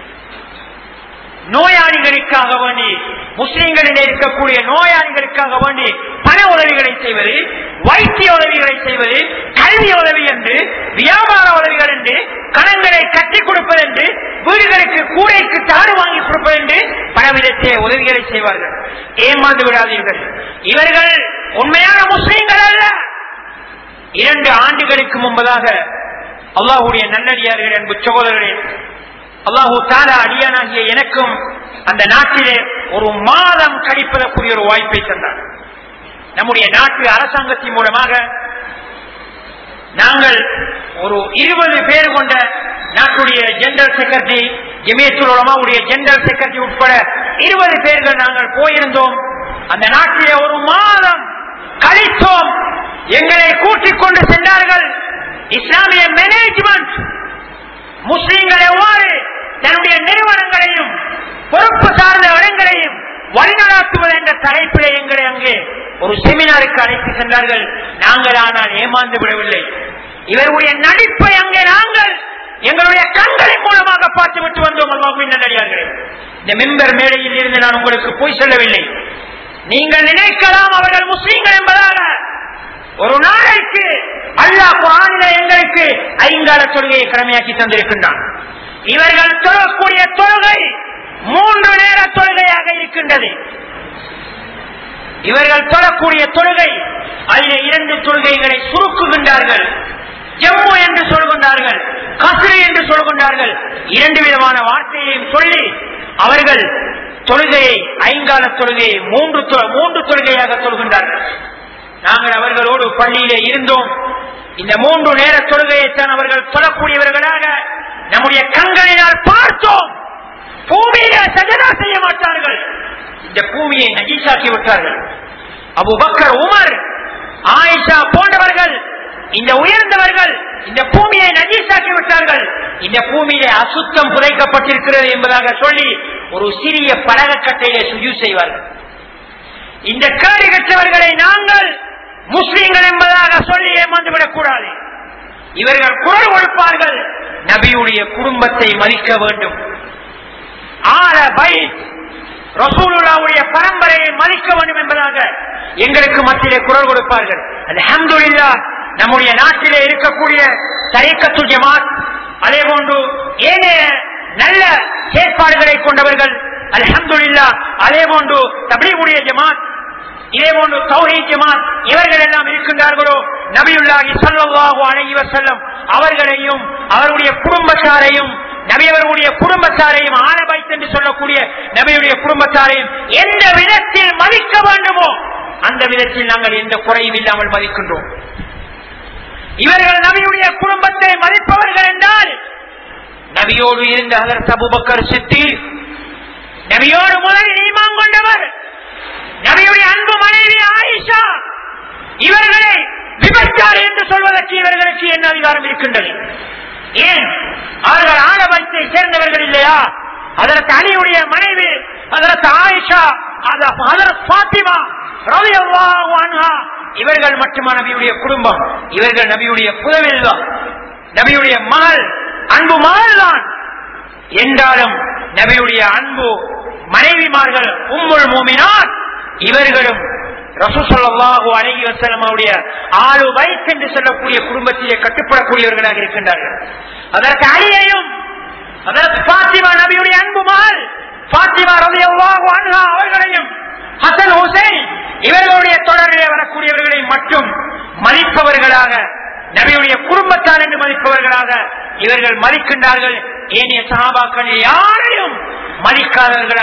நோயாளிகளுக்காக வேண்டி முஸ்லிம்களிலே இருக்கக்கூடிய நோயாளிகளுக்காக வேண்டி பண உதவிகளை செய்வது, வைத்திய உதவிகளை செய்வது, கல்வி உதவி என்று, வியாபார உதவிகள் என்று, கணங்களை கட்டிக் கொடுப்பது என்று, வீடுகளுக்கு கூடைக்கு தாடு வாங்கி கொடுப்பது என்று பல விதத்திலே உதவிகளை செய்வார்கள். ஏமாந்து விடாதீர்கள். இவர்கள் உண்மையான முஸ்லிம்கள் அல்ல. இரண்டு ஆண்டுகளுக்கு முன்பதாக அல்லாஹ்வுடைய நல்லடியார்கள் அன்பு சகோதரர்களே, அல்லாஹு தஆலா அடியானாகிய எனக்கும் அந்த நாட்டிலே ஒரு மாதம் கழிப்பதற்குரிய ஒரு வாய்ப்பை தந்தார். நம்முடைய நாட்டு அரசாங்கத்தின் மூலமாக நாங்கள் ஒரு இருபது பேர் கொண்ட நாட்டுடைய ஜெனரல் செக்ரட்டரி, ஜமியத்துல் உலமாவுடைய ஜெனரல் செக்ரட்டரி உட்பட இருபது பேர்கள் நாங்கள் போயிருந்தோம். அந்த நாட்டிலே ஒரு மாதம் கழித்தோம். எங்களை கூட்டிக் கொண்டு சென்றார்கள். இஸ்லாமிய மேனேஜ்மெண்ட் முஸ்லிம்கள் எவ்வாறு தன்னுடைய நிறுவனங்களையும் பொறுப்பு சார்ந்த இடங்களையும் வழிநடாத்துவது என்ற தலைப்பிலே எங்களை அங்கே ஒரு செமினாருக்கு அழைத்து சென்றார்கள். நாங்கள் ஆனால் ஏமாந்து விடவில்லை. இவருடைய நடிப்பை அங்கே நாங்கள் எங்களுடைய கண்களின் மூலமாக பார்த்துவிட்டு வந்தோம். அல்லாஹ்வின் நல்லடியார்களே, இந்த மெம்பர் மேடையில் இருந்து நான் உங்களுக்கு போய் சொல்லவில்லை. நீங்கள் நினைக்கலாம் அவர்கள் முஸ்லிம்கள் என்பதாக. ஒரு நாளைக்கு அல்லாஹ் குர்ஆனிலே எங்களுக்கு ஐங்கால தொழுகையை கடமையாக்கி தந்திருக்கின்றான். இவர்கள் தொழக்கூடிய தொழுகை மூன்று நேர தொழுகையாக இருக்கின்றது. இவர்கள் தொழக்கூடிய தொழுகை அதிலே இரண்டு தொழுகைகளை சுருக்குகின்றார்கள். ஜம்மு என்று சொல்கின்றார்கள், கஸ்ரி என்று சொல்கின்றார்கள். இரண்டு விதமான வார்த்தையையும் சொல்லி அவர்கள் தொழுகையை ஐங்கால தொழுகையை மூன்று மூன்று தொழுகையாக சொல்கின்றார்கள். நாங்கள் அவர்களோடு பள்ளியிலே இருந்தோம். இந்த மூன்று நேர தொழுகையைத்தான் அவர்கள் சொல்லக்கூடியவர்களாக நம்முடைய கண்களினால் பார்த்தோம். பூமியிலே சஜதா செய்ய மாட்டார்கள். இந்த பூமியை நஜீசாக்கி விட்டார்கள். அபூபக்கர், உமர், ஆயிஷா போன்றவர்கள், இந்த உயர்ந்தவர்கள் இந்த பூமியை நஜீசாக்கி விட்டார்கள். இந்த பூமியிலே அசுத்தம் புதைக்கப்பட்டிருக்கிறது என்பதாக சொல்லி ஒரு சிறிய பலகக்கட்டையிலே சுஜூத் செய்வார்கள். இந்த கேடு கற்றவர்களை நாங்கள் முஸ்லிம்கள் என்பதாக சொல்லி ஏமாந்துவிடக் கூடாது. இவர்கள் குரல் கொடுப்பார்கள், நபியுடைய குடும்பத்தை மதிக்க வேண்டும், ஆல பைத் ரசூலுல்லாஹ்வுடைய பரம்பரையை மதிக்க வேண்டும் என்பதாக எங்களுக்கு மத்தியிலே குரல் கொடுப்பார்கள். அல்ஹம்துலில்லாஹ், நம்முடைய நாட்டிலே இருக்கக்கூடிய தரீக்கத்துல் ஜமாத், அதே போன்று ஏனைய நல்ல செயற்பாடுகளை கொண்டவர்கள் அல்ஹம்துலில்லாஹ், அதே போன்று தப்லீகுடைய ஜமாத், இதே போன்று தௌஹீத் ஜமாத், இவர்கள் எல்லாம் இருக்கின்றார்களோ நபியுல்லாஹி ஸல்லல்லாஹு அலைஹி வஸல்லம் அவர்களையும் அவருடைய குடும்பத்தாரையும் நபியவர்களுடைய குடும்பத்தாரையும் ஆல பைத் என்று சொல்லக்கூடிய நபியுடைய குடும்பத்தாரையும் எந்த விதத்தில் மதிக்க வேண்டுமோ அந்த விதத்தில் நாங்கள் எந்த குறையும் இல்லாமல் மதிக்கின்றோம். இவர்கள் நபியுடைய குடும்பத்தை மதிப்பவர்கள் என்றால் நபியோடு இருந்த ஹஜ்ரத் அபூபக்கர் சித்தீக், நபியோடு முதலில் ஈமான் கொண்டவர், நபியுடைய அன்பு மனைவி ஆயிஷா, இவர்களை விபச்சாரி என்று சொல்வதற்கு இவர்களுக்கு என்ன அதிகாரம் இருக்கின்றது? ஏன் அவர்கள் ஆல பைத்தை சேர்ந்தவர்கள் இல்லையா? ஹஜ்ரத் அலியுடைய மனைவி ஹஜ்ரத் ஆயிஷா, ஹஜ்ரத் ஃபாத்திமா ரலியல்லாஹு அன்ஹா, இவர்கள் மட்டுமா நபியுடைய குடும்பம்? இவர்கள் நபியுடைய புதவில் தான், நபியுடைய மகள், அன்பு மகள் தான். என்றாலும் நபியுடைய அன்பு மனைவிமார்கள் உம்முல் மூமினாத், இவர்களும் ரசூல் ஸல்லல்லாஹு அலைஹி வஸல்லம் அவருடைய ஆலு பைத் என்று சொல்லக்கூடிய குடும்பத்திலே கட்டுப்படக்கூடியவர்களாக இருக்கின்றார்கள். அதற்கு அலியையும் அதற்கு ஃபாத்திமா நபியுடைய அன்பு மகள் ஃபாத்திமா ரலியல்லாஹு அன்ஹா அவர்களையும் ஹசன் ஹுசைன் இவர்களுடைய தொடரிலே வரக்கூடியவர்களை மட்டும் மதிப்பவர்களாக, நபியுடைய குடும்பத்தார் என்று மதிப்பவர்களாக இவர்கள் மதிக்கின்றார்கள். ஏனைய சஹாபாக்கள் யாரையும் மதிக்காதவர்களாக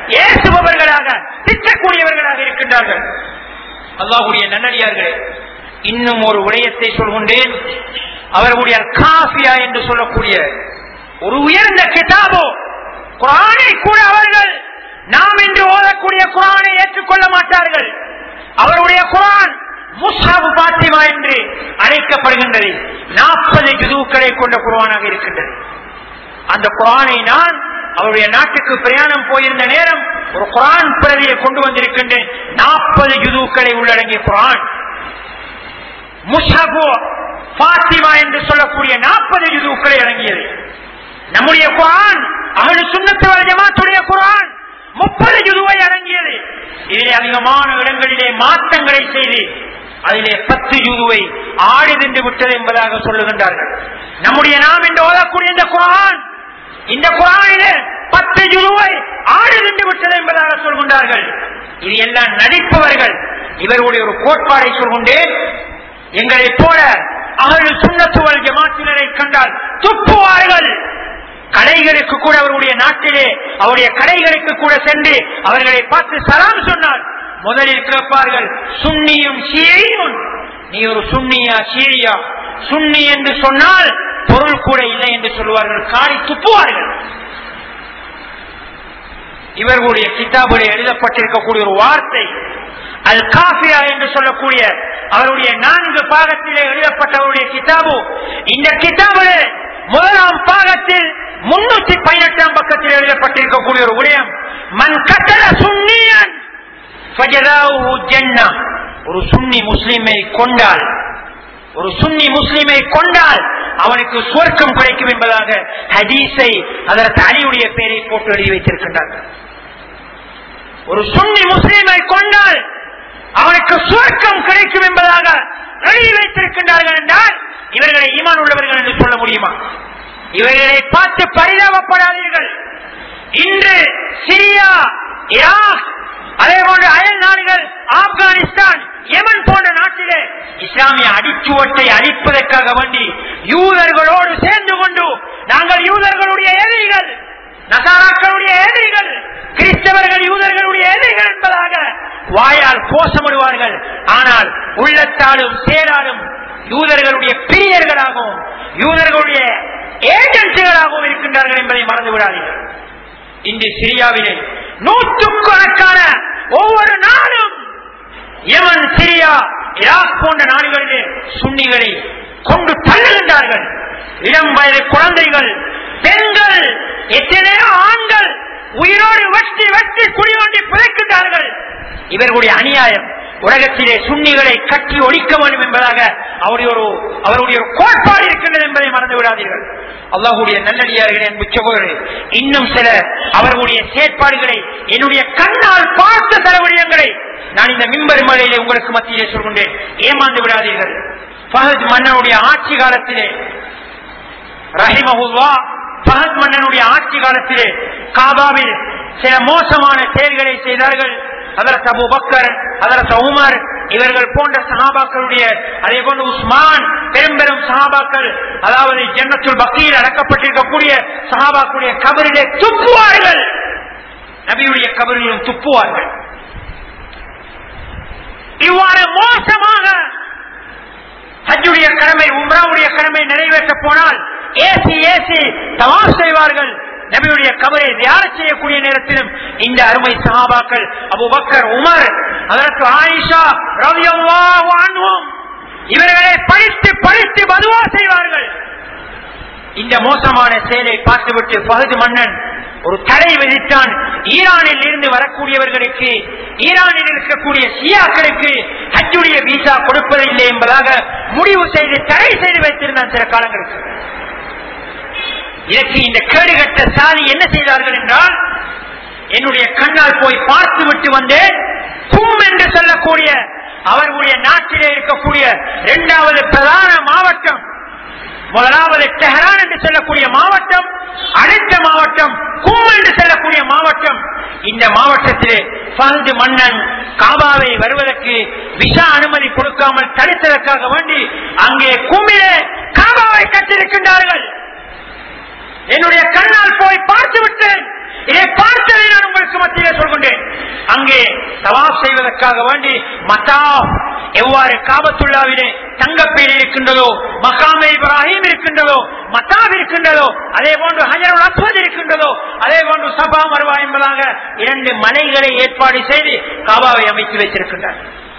ஏசுபவர்களாக திட்டக்கூடியவர்களாக இருக்கின்றார்கள். அல்லாஹ்வுடைய நல்லடியார்களே, இன்னும் ஒரு விடயத்தை சொல்கின்றேன். அவர்களுடைய காஃபியா என்று சொல்லக்கூடிய ஒரு உயர்ந்த கிதாபோ குர்ஆனை கூட அவர்கள் நாம் இன்று ஓதக்கூடிய குர்ஆனை ஏற்றுக்கொள்ள மாட்டார்கள். அவருடைய குர்ஆன் முஸ்ஹப் பாத்திமா என்று அழைக்கப்படுகின்றது. நாற்பது ஜுதுக்களை கொண்ட குர்ஆனாக இருக்கின்றது. அந்த குர்ஆனை நான் அவருடைய நாட்டுக்கு பிரயாணம் போயிருந்த நேரம் ஒரு குர்ஆன் பிரதியை கொண்டு வந்திருக்கின்றேன். நாற்பது ஜுதுக்களை உள்ளடங்கிய குர்ஆன் முஸ்ஹப் பாத்திமா என்று சொல்லக்கூடிய நாற்பது ஜுதுக்களை அடங்கியது. நம்முடைய குர்ஆன் அஹ்லு சுன்னத் வல் ஜமாஅத்துடைய குர்ஆன் முப்பது ஜுதுவை அடங்கியது. இதிலே அதிகமான இடங்களிலே மாற்றங்களை செய்து அதிலே பத்து ஜுதுவை ஆடி தின்று விட்டது என்பதாக சொல்லுகின்றார்கள். நம்முடைய நாம் என்று ஓதக்கூடிய இந்த குர்ஆன் இந்த குர்ஆனிலே பத்து ஜுதுவை ஆடி தின்று விட்டது என்பதாக சொல்கின்றார்கள். இது எல்லாம் நடிப்பவர்கள். இவர்களுடைய ஒரு கோட்பாடை சொல்கின்றேன். எங்களை போல அஹ்லு சுன்னத் வல் ஜமாஅத்தினரை கண்டால் துப்புவார்கள். கடைகளுக்கு கூட அவருடைய நாட்டிலே அவருடைய கடைகளுக்கு கூட சென்று அவர்களை பார்த்து சலாம் சொன்னார். முதலில் கேட்பார்கள், சுன்னியும் ஷியையும், நீ ஒரு சுன்னியா ஷியா? சுன்னி என்று சொன்னால் பொருள் கூட இல்லை என்று சொல்லுவார்கள். காரி துப்புவார்கள். இவர்களுடைய கிதாபிலே எழுதப்பட்டிருக்கக்கூடிய ஒரு வார்த்தை அல் காஃபியா என்று சொல்லக்கூடிய அவருடைய நான்கு பாகத்திலே எழுதப்பட்டவருடைய கிதாபு. இந்த கிதாபிலே முதலாம் பாகத்தில் முன்னூத்தி பதினெட்டாம் பக்கத்தில் எழுதப்பட்டிருக்கக்கூடிய ஒரு விடயம், மன் கத்தல சுன்னியன் ஃபஜராஹு ஜன்னah, ஒரு சுன்னி முஸ்லிமை கொண்டால் ஒரு சுன்னி முஸ்லிமை கொண்டால் அவனுக்கு சுவர்க்கம் கிடைக்கும் என்பதாக ஹதீஸை அதற்கு அலியுடைய பெயரை போட்டு எழுதி வைத்திருக்கின்றார்கள். ஒரு சுன்னி முஸ்லிமை கொண்டால் அவனுக்கு சுவர்க்கம் கிடைக்கும் என்பதாக எழுதி வைத்திருக்கின்றார்கள் என்றால் இவர்களை ஈமான் உள்ளவர்கள் என்று சொல்ல முடியுமா? இவர்களை பார்த்து பரிதாபப்படாதீர்கள். இன்று சிரியா, ஈராக், அதே போன்ற அயல் நாடுகள், ஆப்கானிஸ்தான், யமன் போன்ற நாட்டிலே இஸ்லாமிய அடிச்சுவட்டை அழிப்பதற்காக வேண்டி யூதர்களோடு சேர்ந்து கொண்டு நாங்கள் யூதர்களுடைய எதிரிகள், நசாராக்களுடைய எதிரிகள், கிறிஸ்தவர்கள் யூதர்களுடைய எதிரிகள் என்பதாக வாயால் கோஷமிடுவார்கள். ஆனால் உள்ளத்தாலும் சேராலும் யூதர்களுடைய பிரியர்களாகவும் யூதர்களுடைய ஏஜென்சிகளாகவும் இருக்கின்றார்கள் என்பதை மறந்து விடாதீர்கள். இன்று சிரியாவிலே நூற்றுக்கணக்கான ஒவ்வொரு நாளும் யமன், சிரியா, ஈராக் போன்ற நாடுகளிலே சுன்னிகளை கொண்டு தள்ளுகின்றார்கள். இளம் வயது குழந்தைகள், பெண்கள், எத்தனையோ ஆண்கள் உயிரோடு வெட்டி வெட்டி குடிவண்டி புதைக்கின்றார்கள். இவர்களுடைய அநியாயம். உலகத்திலே சுன்னிகளை கட்டி ஒழிக்க வேண்டும் என்பதாக அவருடைய ஒரு அவருடைய ஒரு கோட்பாடு இருக்கின்றது என்பதை மறந்து விடாதீர்கள். அல்லாஹ்வுடைய நல்லடியார்களே, அன்பு சகோதரர்களே, இன்னும் சில அவர்களுடைய செயற்பாடுகளை என்னுடைய கண்ணால் பார்த்த சில விடயங்களை நான் இந்த மிம்பர் மலையிலே உங்களுக்கு மத்தியிலே சொல்கின்றேன். ஏமாந்து விடாதீர்கள். ஃபஹத் மன்னனுடைய ஆட்சி காலத்திலே ரஹிமஹுல்லாஹ் ஃபஹத் மன்னனுடைய ஆட்சி காலத்திலே காபாவில் சில மோசமான செயல்களை செய்தார்கள். Hazrat Abu Bakr, Hazrat Umar இவர்கள் போன்ற சஹாபாக்களுடைய, அதே போன்று உஸ்மான், பெரும் பெரும் சஹாபாக்கள், அதாவது ஜன்னத்துல் பக்கீல் அடக்கப்பட்டிருக்கக்கூடிய சஹாபாக்களுடைய கபரிலே துப்புவார்கள். நபியுடைய கபரிலும் துப்புவார்கள். இவ்வாறு மோசமாக ஹஜ்ஜுடைய கடமை, உம்ராவுடைய கடமை நிறைவேற்ற போனால் ஏசி ஏசி தவாஃப் செய்வார்கள். நபியுடைய கபரை தியானம் செய்யக்கூடிய நேரத்திலும் இந்த அருமை சஹாபாக்கள் Abu Bakr, Umar, Hazrat Aisha ரலியல்லாஹு அன்ஹும் இவர்களை படித்து படித்து பதுவா செய்வார்கள். இந்த மோசமான செயலை பார்த்துவிட்டு ஃபஹத் மன்னன் ஒரு தடை விதித்தான். ஈரானில் இருந்து வரக்கூடியவர்களுக்கு, ஈரானில் இருக்கக்கூடிய ஷியாக்களுக்கு ஹஜ்ஜுடைய வீசா கொடுப்பதில்லை என்பதாக முடிவு செய்து தடை செய்து வைத்திருந்தான் சில காலங்களுக்கு. இதற்கு இந்த கேடுகட்ட சாதி என்ன செய்தார்கள் என்றால், என்னுடைய கண்ணால் போய் பார்த்து விட்டு வந்து கும் என்று சொல்லக்கூடிய அவர்களுடைய நாட்டிலே இருக்கக்கூடிய இரண்டாவது பிரதான மாவட்டம், முதலாவது டெஹரான் என்று சொல்லக்கூடிய மாவட்டம், அடுத்த மாவட்டம் கும் என்று சொல்லக்கூடிய மாவட்டம். இந்த மாவட்டத்திலே ஃபஹத் மன்னன் காபாவை வருவதற்கு விசா அனுமதி கொடுக்காமல் தடுத்ததற்காக வேண்டி அங்கே கும்மிலே காபாவை கட்டிருக்கின்றார்கள். என்னுடைய கண்ணால் போய் பார்த்து விட்டேன். இதை பார்த்ததை நான் உங்களுக்கு மத்தியிலே சொல்கின்றேன். அங்கே தவாப் செய்வதற்காக வேண்டி மத்தாப் எவ்வாறு காபத்துல்லாவிலே தங்கப்பேல் இருக்கின்றதோ, மகாமே இப்ராஹிம் இருக்கின்றதோ, மத்தாப் இருக்கின்றதோ, அதே போன்று ஹஜருல் அஸ்வத் இருக்கின்றதோ, அதே போன்று சபா மர்வா என்பதாக இரண்டு மலைகளை ஏற்பாடு செய்து காபாவை அமைத்து வைத்திருக்கின்றார்.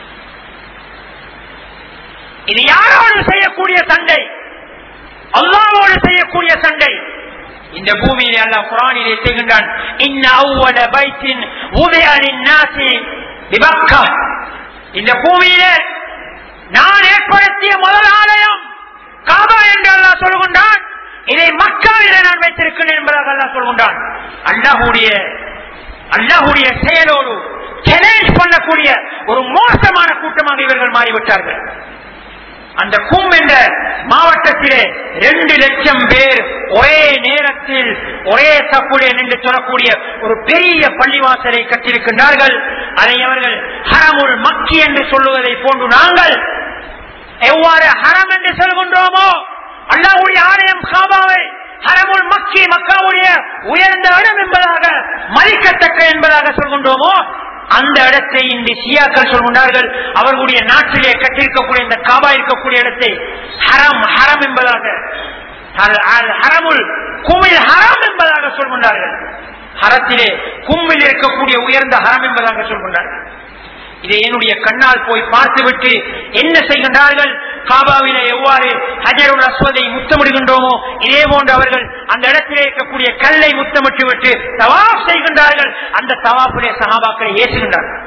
இது யாரோடு செய்யக்கூடிய சண்டை? அல்லாஹ்வோடு செய்யக்கூடிய சண்டை. இந்த பூமியிலே அல்லாஹ் குர்ஆனிலே செய்கின்றான், இன்ன அவ்வல பைத்தின் உதிஅ லின்னாஸி பிபக்கா. இந்த பூமியிலே நான் ஏற்படுத்திய முதல் ஆலயம் காபா என்று அல்லாஹ் சொல்கின்றான். இதை மக்காவிலே நான் வைத்திருக்கிறேன் என்பதாக அல்லாஹ் சொல்கின்றான். அல்லாஹ்வுடைய அல்லாஹ்வுடைய செயலோடு சேலஞ்ச் பண்ணக்கூடிய ஒரு மோசமான கூட்டமாக இவர்கள் மாறிவிட்டார்கள். அந்த கும் என்ற மாவட்டத்திலே இரண்டு லட்சம் பேர் ஒரே நேரத்தில் ஒரே தப்புடைய நின்று சொல்லக்கூடிய ஒரு பெரிய பள்ளிவாசலை கட்டியிருக்கின்றார்கள். அதை அவர்கள் ஹரமுல் மக்கி என்று சொல்லுவதை போன்று நாங்கள் எவ்வாறு ஹரம் என்று சொல்கின்றோமோ, அல்லாஹ்வுடைய ஆலயம் காபாவை ஹரமுல் மக்கி மக்காவுடைய உயர்ந்த இடம் என்பதாக மதிக்கத்தக்க என்பதாக சொல்கின்றோமோ, அந்த இடத்தை இந்த ஷியாக்கள் சொல்கின்றார்கள். அவர்களுடைய நாட்டிலே கட்டியிருக்கக்கூடிய இந்த காபா இருக்கக்கூடிய இடத்தை ஹரம் ஹரம் என்பதாக, ஹரமுல் குமில் ஹரம் என்பதாக சொல்கின்றார்கள். ஹரத்திலே கும்மில் இருக்கக்கூடிய உயர்ந்த ஹரம் என்பதாக சொல்கின்றார்கள். இதை என்னுடைய கண்ணால் போய் பார்த்துவிட்டு என்ன செய்கின்றார்கள்? காபாவிலே எவ்வாறு ஹஜருல் அஸ்வதை முத்தமிடுகின்றோமோ இதே போன்று அவர்கள் அந்த இடத்திலே இருக்கக்கூடிய கல்லை முத்தமிட்டு விட்டு தவாப் செய்கின்றார்கள். அந்த தவாப்பிலே சஹாபாக்களை ஏற்றுகின்றார்கள்.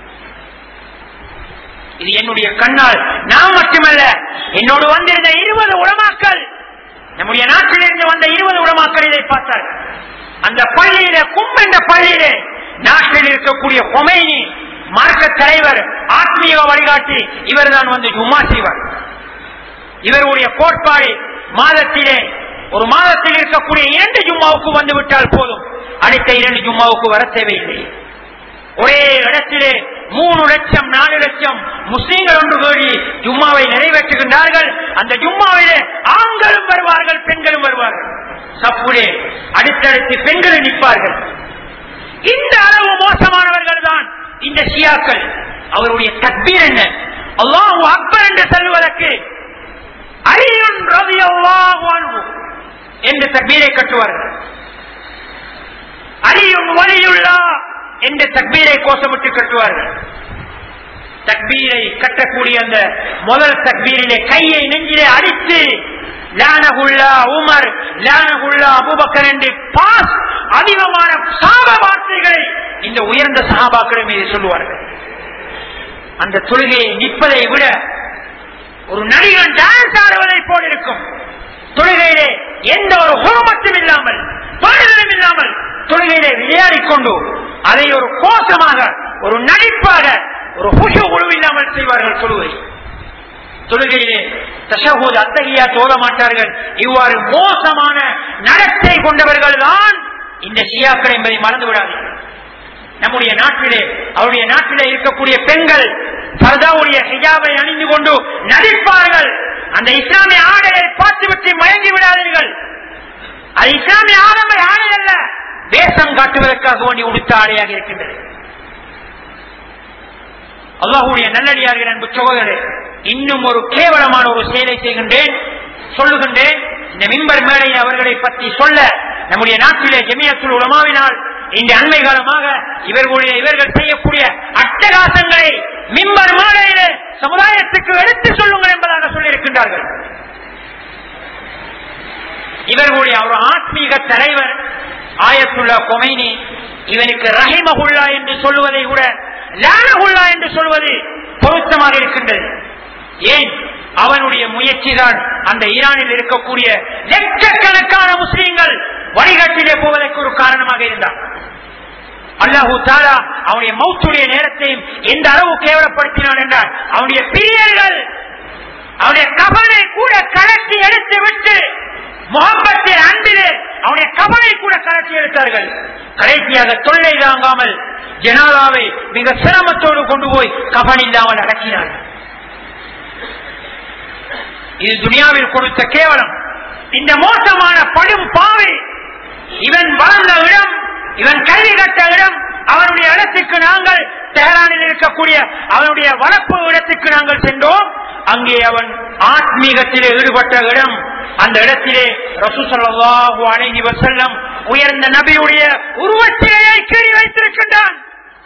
இது என்னுடைய கண்ணால் நான் மட்டுமல்ல, என்னோடு வந்திருந்த இருபது உலமாக்கள், நம்முடைய நாட்டிலிருந்து வந்த இருபது உலமாக்கள் இதை பார்த்தார்கள். அந்த பள்ளியிலே கும் என்ற பள்ளியிலே நாட்டில் இருக்கக்கூடிய ஹொமைனி மார்க்க தலைவர், ஆத்மீக வழிகாட்டி, இவர் தான் வந்து ஜும்மா செய்வார். இவருடைய கோட்பாடு மாதத்திலே ஒரு மாதத்தில் இருக்கக்கூடிய இரண்டு ஜும்மாவுக்கு வந்து விட்டால் போதும், அடுத்த இரண்டு ஜும்மாவுக்கு வர தேவையில்லை. ஒரே இடத்திலே மூணு லட்சம் நாலு லட்சம் முஸ்லீம்கள் ஒன்று கூடி ஜும்மாவை நிறைவேற்றுகின்றார்கள். அந்த ஜும்மாவிலே ஆண்களும் வருவார்கள், பெண்களும் வருவார்கள். சப்புலே அடுத்தடுத்து பெண்களும் நிற்பார்கள். இந்த அளவு மோசமானவர்கள் தான் இந்த ஷியாக்கள். அவருடைய தக்பீர் என்ன? அல்லாஹு அக்பர் என்று சொல்வதற்கு அலியுன் ரலியல்லாஹு அன்ஹு என்ற தக்பீரை கட்டுவார்கள். அலியுன் வலியுல்லாஹ் என்ற தக்பீரை கோஷமிட்டு கட்டுவார்கள். தக்பீரை கட்டக்கூடிய அந்த முதல் தக்பீரிலே கையை நெஞ்சிலே அடித்து லானகுல்லா உமர், லானகுல்லா அபூபக்கர் என்று பாஸ் அதிகமான சாப வார்த்தைகளை இந்த உயர்ந்த சஹாபாக்கள் மீது சொல்லுவார்கள். அந்த தொழுகையை நிற்பதை விட ஒரு நடிகன் டான்ஸ் ஆடுவதை போல் இருக்கும். தொழுகையிலே எந்த ஒரு ஹுர்மத்தும் இல்லாமல், பாடுதலும் இல்லாமல் தொழுகையிலே விளையாடிக் கொண்டு அதை ஒரு கோஷமாக, ஒரு நடிப்பாக, ஒரு ஹுஷு இல்லாமல் செய்வார்கள். தொழுகை தொழுகையிலே தஷஹூத் அத்தஹியா தோத மாட்டார்கள். இவ்வாறு மோசமான நடத்தை கொண்டவர்கள் தான் இந்த ஷியாக்கள் என்பதை மறந்து விடாதீர்கள். நம்முடைய நாட்டிலே, அவருடைய நாட்டிலே இருக்கக்கூடிய பெண்கள் பர்தாவுடைய ஹிஜாபை அணிந்து கொண்டு நடிப்பார்கள். அந்த இஸ்லாமிய ஆடையை பார்த்துவிட்டு மயங்கி விடாதீர்கள். அது இஸ்லாமிய ஆடம்பர ஆடை அல்ல, வேஷம் காட்டுவதற்காக வேண்டி உடுத்த ஆடையாக இருக்கின்றது. அல்லாஹ்வுடைய நல்லடியார்கள் அன்பு சகோதரரே, இன்னும் ஒரு கேவலமான ஒரு செயலை செய்கின்றேன், சொல்லுகின்றேன். இந்த மிம்பர் மேடையை அவர்களை பற்றி சொல்ல நம்முடைய நாட்டிலே ஜமியத்துல் உலமாவினால் இந்த அண்மை காலமாக இவர்களுடைய இவர்கள் செய்யக்கூடிய அட்டகாசங்களை மிம்பர் மேடையிலே சமுதாயத்துக்கு எடுத்து சொல்லுங்கள் என்பதாக சொல்லியிருக்கின்றார்கள். இவர்களுடைய ஒரு ஆத்மீக தலைவர் ஆயத்துல்லா கொமைனி, இவனுக்கு ரஹிமகுல்லா என்று சொல்லுவதை கூட லானகுல்லா என்று சொல்வது பொருத்தமாக இருக்கின்றது. ஏன்? அவனுடைய முயற்சிதான் அந்த ஈரானில் இருக்கக்கூடிய லட்சக்கணக்கான முஸ்லீம்கள் வழிகாட்டிலே போவதற்கு ஒரு காரணமாக இருந்தார். அல்லாஹு தஆலா அவனுடைய மௌத்துடைய நேரத்தையும் எந்த அளவு கேவலப்படுத்தினான் என்றால், அவனுடைய பிரியர்கள் அவனுடைய கபனை கூட கலட்டி எடுத்து விட்டு முஹப்பத்தில் அன்பிலே அவனுடைய கபனை கூட கலட்டி எடுத்தார்கள். கடைசியாக தொல்லை தாங்காமல் ஜனாதாவை மிக சிரமத்தோடு கொண்டு போய் கபன் இல்லாமல் அடக்கினார்கள். இது துனியாவில் கொடுத்த கேவலம். இந்த மோசமான படும் பாவை இவன் வளர்ந்த இடம் இவன் கல்வி கட்ட இடம், அவனுடைய இடத்துக்கு நாங்கள் தெஹரானில் இருக்கக்கூடிய அவனுடைய வளர்ப்பு இடத்துக்கு நாங்கள் சென்றோம். அங்கே அவன் ஆத்மீகத்திலே ஈடுபட்ட இடம். அந்த இடத்திலே ரசூல் ஸல்லல்லாஹு அலைஹி வஸல்லம் உயர்ந்த நபியுடைய உருவச்சிலையை கீறி வைத்திருக்கின்றான்.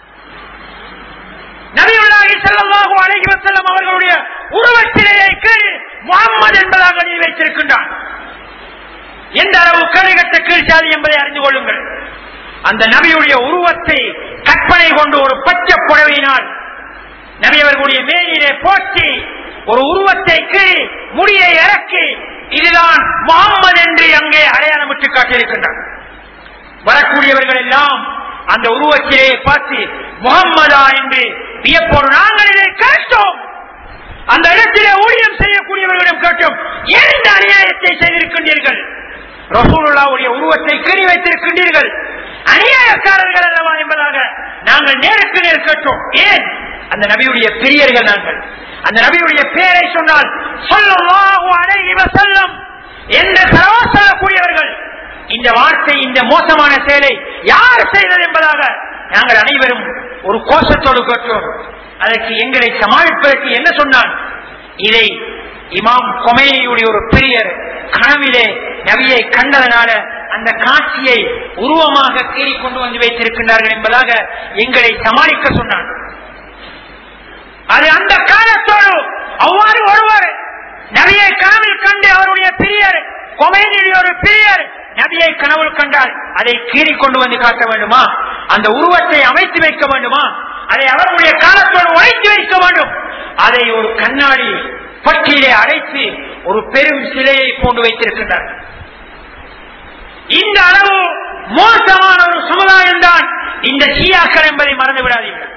நபியுல்லாஹி ஸல்லல்லாஹு அலைஹி வஸல்லம் அவர்களுடைய உருவச்சிலையை கீறி முஹம்மது என்பதாக நீ வைத்திருக்கின்றான். எந்த அளவு கலிகட்ட கீழ்ச்சாதி என்பதை அறிந்து கொள்ளுங்கள். அந்த நபியுடைய உருவத்தை கற்பனை கொண்டு ஒரு பச்சை புடவையினால் நபி அவர்களுடைய மேலிலே போற்றி ஒரு உருவத்தை கீறி முடியை இறக்கி இதுதான் முஹம்மது என்று அங்கே அடையாளமிட்டு காட்டியிருக்கின்றார். வரக்கூடியவர்கள் எல்லாம் அந்த உருவச்சிலையை பார்த்து முஹம்மதா என்று வியப்போடு நாங்கள் இதை கேட்டோம். அந்த இடத்திலே ஊழியம் செய்யக்கூடியவர்களிடம் கேட்டோம், ஏன் இந்த அநியாயத்தை செய்திருக்கின்றீர்கள்? ரசூலுல்லாஹ்வுடைய உருவத்தை கீறி வைத்திருக்கின்றீர்கள், அநியாயக்காரர்கள் அல்லவா என்பதாக நாங்கள் நேருக்கு நேர் கேட்டோம். ஏன்? அந்த நபியுடைய பிரியர்கள் நாங்கள். அந்த நபியுடைய பெயரை சொன்னால் ஸல்லல்லாஹு அலைஹி வஸல்லம் என்ற தரவா சொல்லக்கூடியவர்கள் இந்த வார்த்தை, இந்த மோசமான செயலை யார் செய்தது என்பதாக நாங்கள் அனைவரும் ஒரு கோஷத்தோடு கேட்டோம். அதற்கு எங்களை சமாளிப்பதற்கு என்ன சொன்னான்? இதை இமாம் கொமைனியுடைய ஒரு பிரியர் கனவிலே நபியை கண்டதனால அந்த காட்சியை உருவமாக கீறி கொண்டு வந்து வைத்திருக்கின்றார்கள் என்பதாக எங்களை சமாளிக்க சொன்னான். அது அந்த காலத்தோடு அவ்வாறு ஒருவர் நபியை கனவில் கண்டு அவருடைய பிரியர் கொமைனியுடைய ஒரு பிரியர் நபியை கனவில் கண்டால் அதை கீறி கொண்டு வந்து காட்ட வேண்டுமா? அந்த உருவத்தை அமைத்து வைக்க வேண்டுமா? அதை அவர்களுடைய காலத்தோடு உடைத்து வைக்க வேண்டும். அதை ஒரு கண்ணாடி பட்டியலை அடைத்து ஒரு பெரும் சிலையை போன்று வைத்திருக்கின்றார். இந்த அளவு மோசமான ஒரு சமுதாயம் தான் இந்த ஷியாக்கள் என்பதை மறந்து விடாதீர்கள்.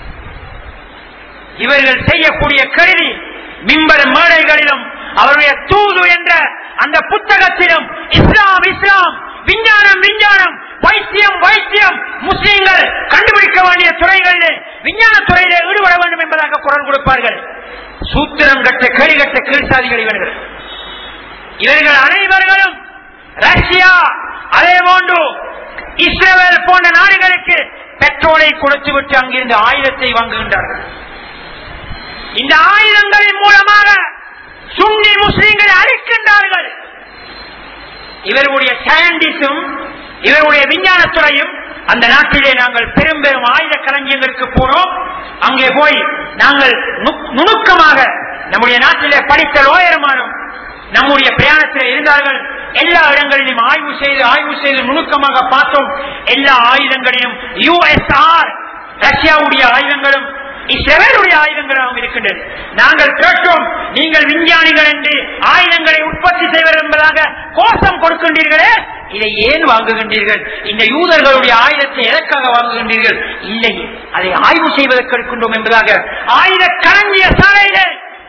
இவர்கள் செய்யக்கூடிய கருதி மிம்பர் மேடைகளிலும் அவருடைய தூது என்ற அந்த புத்தகத்திலும் இஸ்லாம் இஸ்லாம், விஞ்ஞானம் விஞ்ஞானம், வைத்தியம் வைத்தியம், முஸ்லிம்கள் கண்டுபிடிக்க வேண்டிய துறைகளிலே விஞ்ஞான துறையிலே ஈடுபட வேண்டும் என்பதாக குரல் கொடுப்பார்கள். சூத்திரம் கட்ட கேள்விகட்ட கீழ்சாதிகள் இவர்கள். இவர்கள் அனைவர்களும் ரஷ்யா அதே போன்று இஸ்ரேல் போன்ற நாடுகளுக்கு பெட்ரோலை கொடுத்துவிட்டு அங்கிருந்து ஆயுதத்தை வாங்குகின்றார்கள். இந்த ஆயுதங்களின் மூலமாக சுன்னி முஸ்லிம்களை அழிக்கின்றார்கள். இவர்களுடைய சயின்டிஸ்டும் இவருடைய விஞ்ஞானத்துறையும் அந்த நாட்டிலே நாங்கள் பெரும் பெரும் ஆயுத களஞ்சியங்களுக்கு போனோம். அங்கே போய் நாங்கள் நுணுக்கமாக நம்முடைய நாட்டிலே படித்த லோயர்மானும் நம்முடைய பிரயாணத்தில் இருந்தார்கள். எல்லா இடங்களிலும் ஆய்வு செய்து ஆய்வு செய்து நுணுக்கமாக பார்த்தோம். எல்லா ஆயுதங்களையும் யுஎஸ்ஆர் ரஷ்யாவுடைய ஆயுதங்களும் இஸ்ரேலுடைய ஆயுதங்களாகவும் இருக்கின்றது. நாங்கள் கேட்டோம், நீங்கள் விஞ்ஞானிகள் என்று ஆயுதங்களை உற்பத்தி செய்வது என்பதாக கோஷம் கொடுக்கின்றீர்களே, இதை ஏன் வாங்குகின்றீர்கள்? இந்த யூதர்களுடைய ஆயுதத்தை எதற்காக வாங்குகின்றீர்கள்? இல்லை, அதை ஆய்வு செய்வதற்கு இருக்கின்றோம் என்பதாக ஆயுத களஞ்சிய சாலையிலே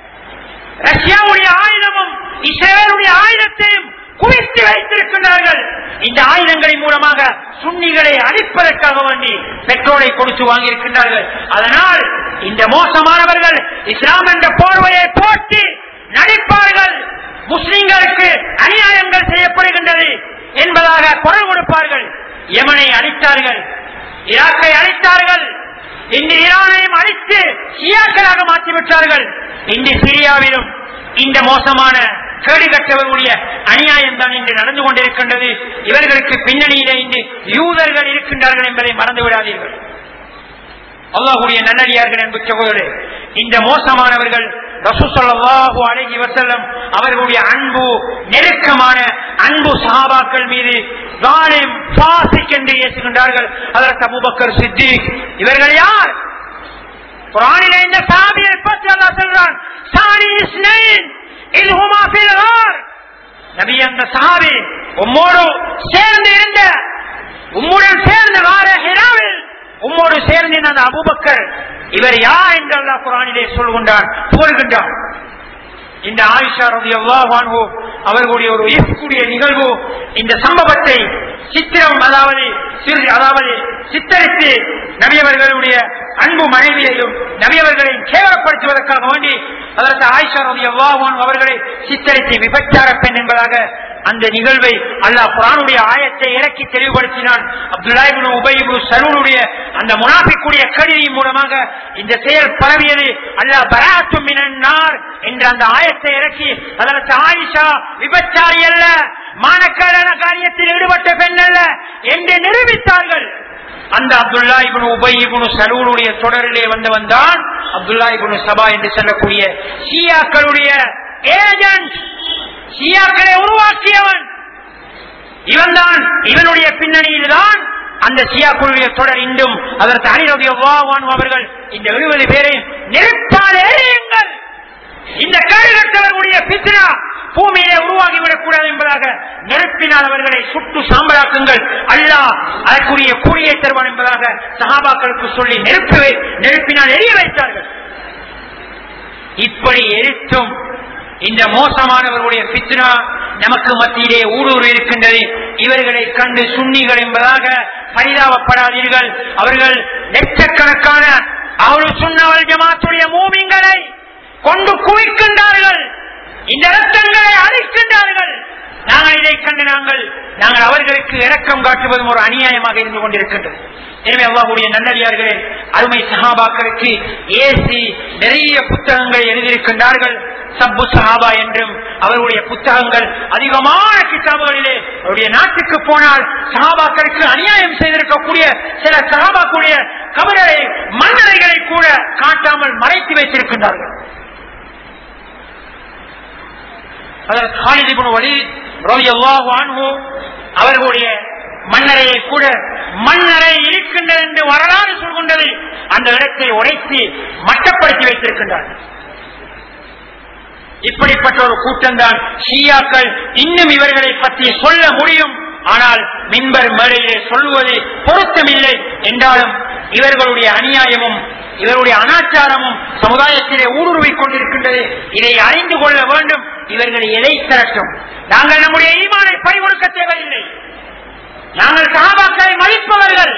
ரஷ்யாவுடைய ஆயுதமும் இஸ்ரேலுடைய ஆயுதத்தையும் குவித்து வைத்திருக்கின்றார்கள். இந்த ஆயுதங்களின் மூலமாக சுன்னிகளை அழிப்பதற்காக வேண்டி பெட்ரோலை கொடுத்து வாங்கியிருக்கின்றார்கள். அதனால் இந்த மோசமானவர்கள் இஸ்லாம் என்ற போர்வையை போட்டி நடிப்பார்கள். முஸ்லிம்களுக்கு அநியாயங்கள் செய்யப்படுகின்றது என்பதாக குரல் கொடுப்பார்கள். யமனை அழித்தார்கள், ஈராக்கை அழித்தார்கள், இன்று ஈரானையும் அழித்து ஷியாக்களாக மாற்றிவிட்டார்கள். இன்று சிரியாவிலும் இந்த மோசமான கேடு கட்டவர்களுடைய அநியாயம் தான் இன்று நடந்து கொண்டிருக்கின்றது. இவர்களுக்கு பின்னணியிலே இன்று யூதர்கள் இருக்கின்றார்கள் என்பதை மறந்து விடாதீர்கள். அல்லாஹ்வுடைய நல்லடியார்கள் என்பது சகோதரர்களே, இந்த மோசமானவர்கள் ரசூல் ஸல்லல்லாஹு அலைஹி வஸல்லம் அவர்களுடைய அன்பு, நெருக்கமான அன்பு சஹாபாக்கள் மீது ஸாலிம் ஃபாசிக் என்று ஏசுகின்றார்கள். ஹஜ்ரத் அபூபக்கர் சித்திக் இவர்கள் யார்? குர்ஆனிலே இந்த சஹாபியை பற்றி அல்லாஹ் சொல்றான், சானி இஸ்னைன் இல்ஹுமா ஃபில் கார். நபி அந்த சஹாபி உம்மோடு சேர்ந்து இருந்த உம்முடன் சேர்ந்து வார ஹிராவில் உம்மோடு சேர்ந்து அந்த அபூபக்கர் இவர் யார் என்று அல்லாஹ் குர்ஆனிலே சொல்கின்றான், புகழ்கின்றான். இந்த ஆயிஷா ரலியல்லாஹு அன்ஹா அவர்களுடைய ஒரு இயற்கைய நிகழ்வு, இந்த சம்பவத்தை சித்திரம் அதாவது அதாவது சித்தரித்து நபி அவர்களுடைய அன்பு மனைவியையும் நபி அவர்களையும் கேவலப்படுத்துவதற்காக வேண்டி அதற்கு ஆயிஷா ரலியல்லாஹு அன்ஹா அவர்களை சித்தரித்து விபச்சார பெண் என்பதாக அந்த நிகழ்வை அல்லாஹ் குர்ஆனுடைய ஆயத்தை இறக்கி தெளிவுபடுத்தினான். அப்துல்லாஹ் இப்னு உபய் இப்னு சலூலுடைய அந்த முனாஃபிக்குடைய கடிதம் மூலமாக இந்த செயல் பரவியது. அல்லாஹ் பராஅத்து மினன் நார் என்ற அந்த ஆயத்தை இறக்கி அதற்கு ஆயிஷா விபச்சாரி அல்ல, மானக்காரன காரியத்தில் ஈடுபட்ட பெண் அல்ல என்று நிரூபித்தார்கள். அந்த அப்துல்லாஹ் இப்னு உபய் இப்னு சலூலுடைய தொடரிலே வந்தவன் தான் அப்துல்லாஹ் இப்னு சபா என்று சொல்லக்கூடிய ஷியாக்களுடைய ஏஜென்ட், ஷியாக்களை உருவாக்கியவன் இவன் தான். இவனுடைய பின்னணியில் தான் அந்த ஷியாக்களுடைய தொடர் இன்றும் அதற்கு அலி ரலியல்லாஹு அன்ஹு அவர்கள் இந்த எழுபது பேரை நெருப்பால் எரியுங்கள், இந்த கேடுகட்டவர்களுடைய பித்னா பூமியிலே உருவாகிவிடக் கூடாது என்பதாக நெருப்பினால் அவர்களை சுட்டு சாம்பலாக்குங்கள், அல்லாஹ் அதற்குரிய கூலியை தருவான் என்பதாக சஹாபாக்களுக்கு சொல்லி நெருப்பு நெருப்பினால் எரிய வைத்தார்கள். இப்படி எரித்தும் இந்த மோசமானவர்களுடைய பித்னா நமக்கு மத்தியிலே ஊடுருவி இருக்கின்றது. இவர்களை கண்டு சுன்னிகள் என்பதாக பரிதாபப்படாதீர்கள். அவர்கள் லட்சக்கணக்கான அவர்கள் சுன்னவல் ஜமாத்துடைய மூமின்களை கொண்டு குவிக்கின்றார்கள், இந்த ரத்தங்களை அழிக்கின்றார்கள். நாங்கள் இதை கண்டு நாங்கள் நாங்கள் அவர்களுக்கு இரக்கம் காட்டுவதும் ஒரு அநியாயமாக இருந்து கொண்டிருக்கின்றது. எனவே அல்லாஹ்வுடைய நல்லடியார்களே, அருமை சஹாபாக்களுக்கு ஏசி நிறைய புத்தகங்கள் எழுதியிருக்கின்றார்கள். சப்பு சஹாபா என்றும் அவருடைய புத்தகங்கள் அதிகமான கிதாபுகளிலே அவருடைய நாட்டுக்கு போனால் சஹாபாக்களுக்கு அநியாயம் செய்திருக்கக்கூடிய சில சஹாபாக்களுடைய கபரை மன்னரைகளை கூட காட்டாமல் மறைத்து வைத்திருக்கின்றார்கள். அவர்களுடைய மன்னரையை கூட மன்னரை இருக்கின்றது என்று வரலாறு சொல்கின்றது. அந்த இடத்தை உடைத்து மட்டப்படுத்தி வைத்திருக்கின்றார்கள். இப்படிப்பட்ட ஒரு கூட்டம் தான் ஷியாக்கள். இன்னும் இவர்களை பற்றி சொல்ல முடியும், ஆனால் மின்பர் மேடையிலே சொல்லுவது பொருத்தமில்லை என்றாலும் இவர்களுடைய அநியாயமும் இவருடைய அனாச்சாரமும் சமுதாயத்திலே ஊடுருவிக் கொண்டிருக்கின்றது. இதை அறிந்து கொள்ள வேண்டும். இவர்கள் எதை திரட்டும். நாங்கள் நம்முடைய ஈமானை பறிகொடுக்க தேவையில்லை. நாங்கள் சஹாபாக்களை மதிப்பவர்கள்.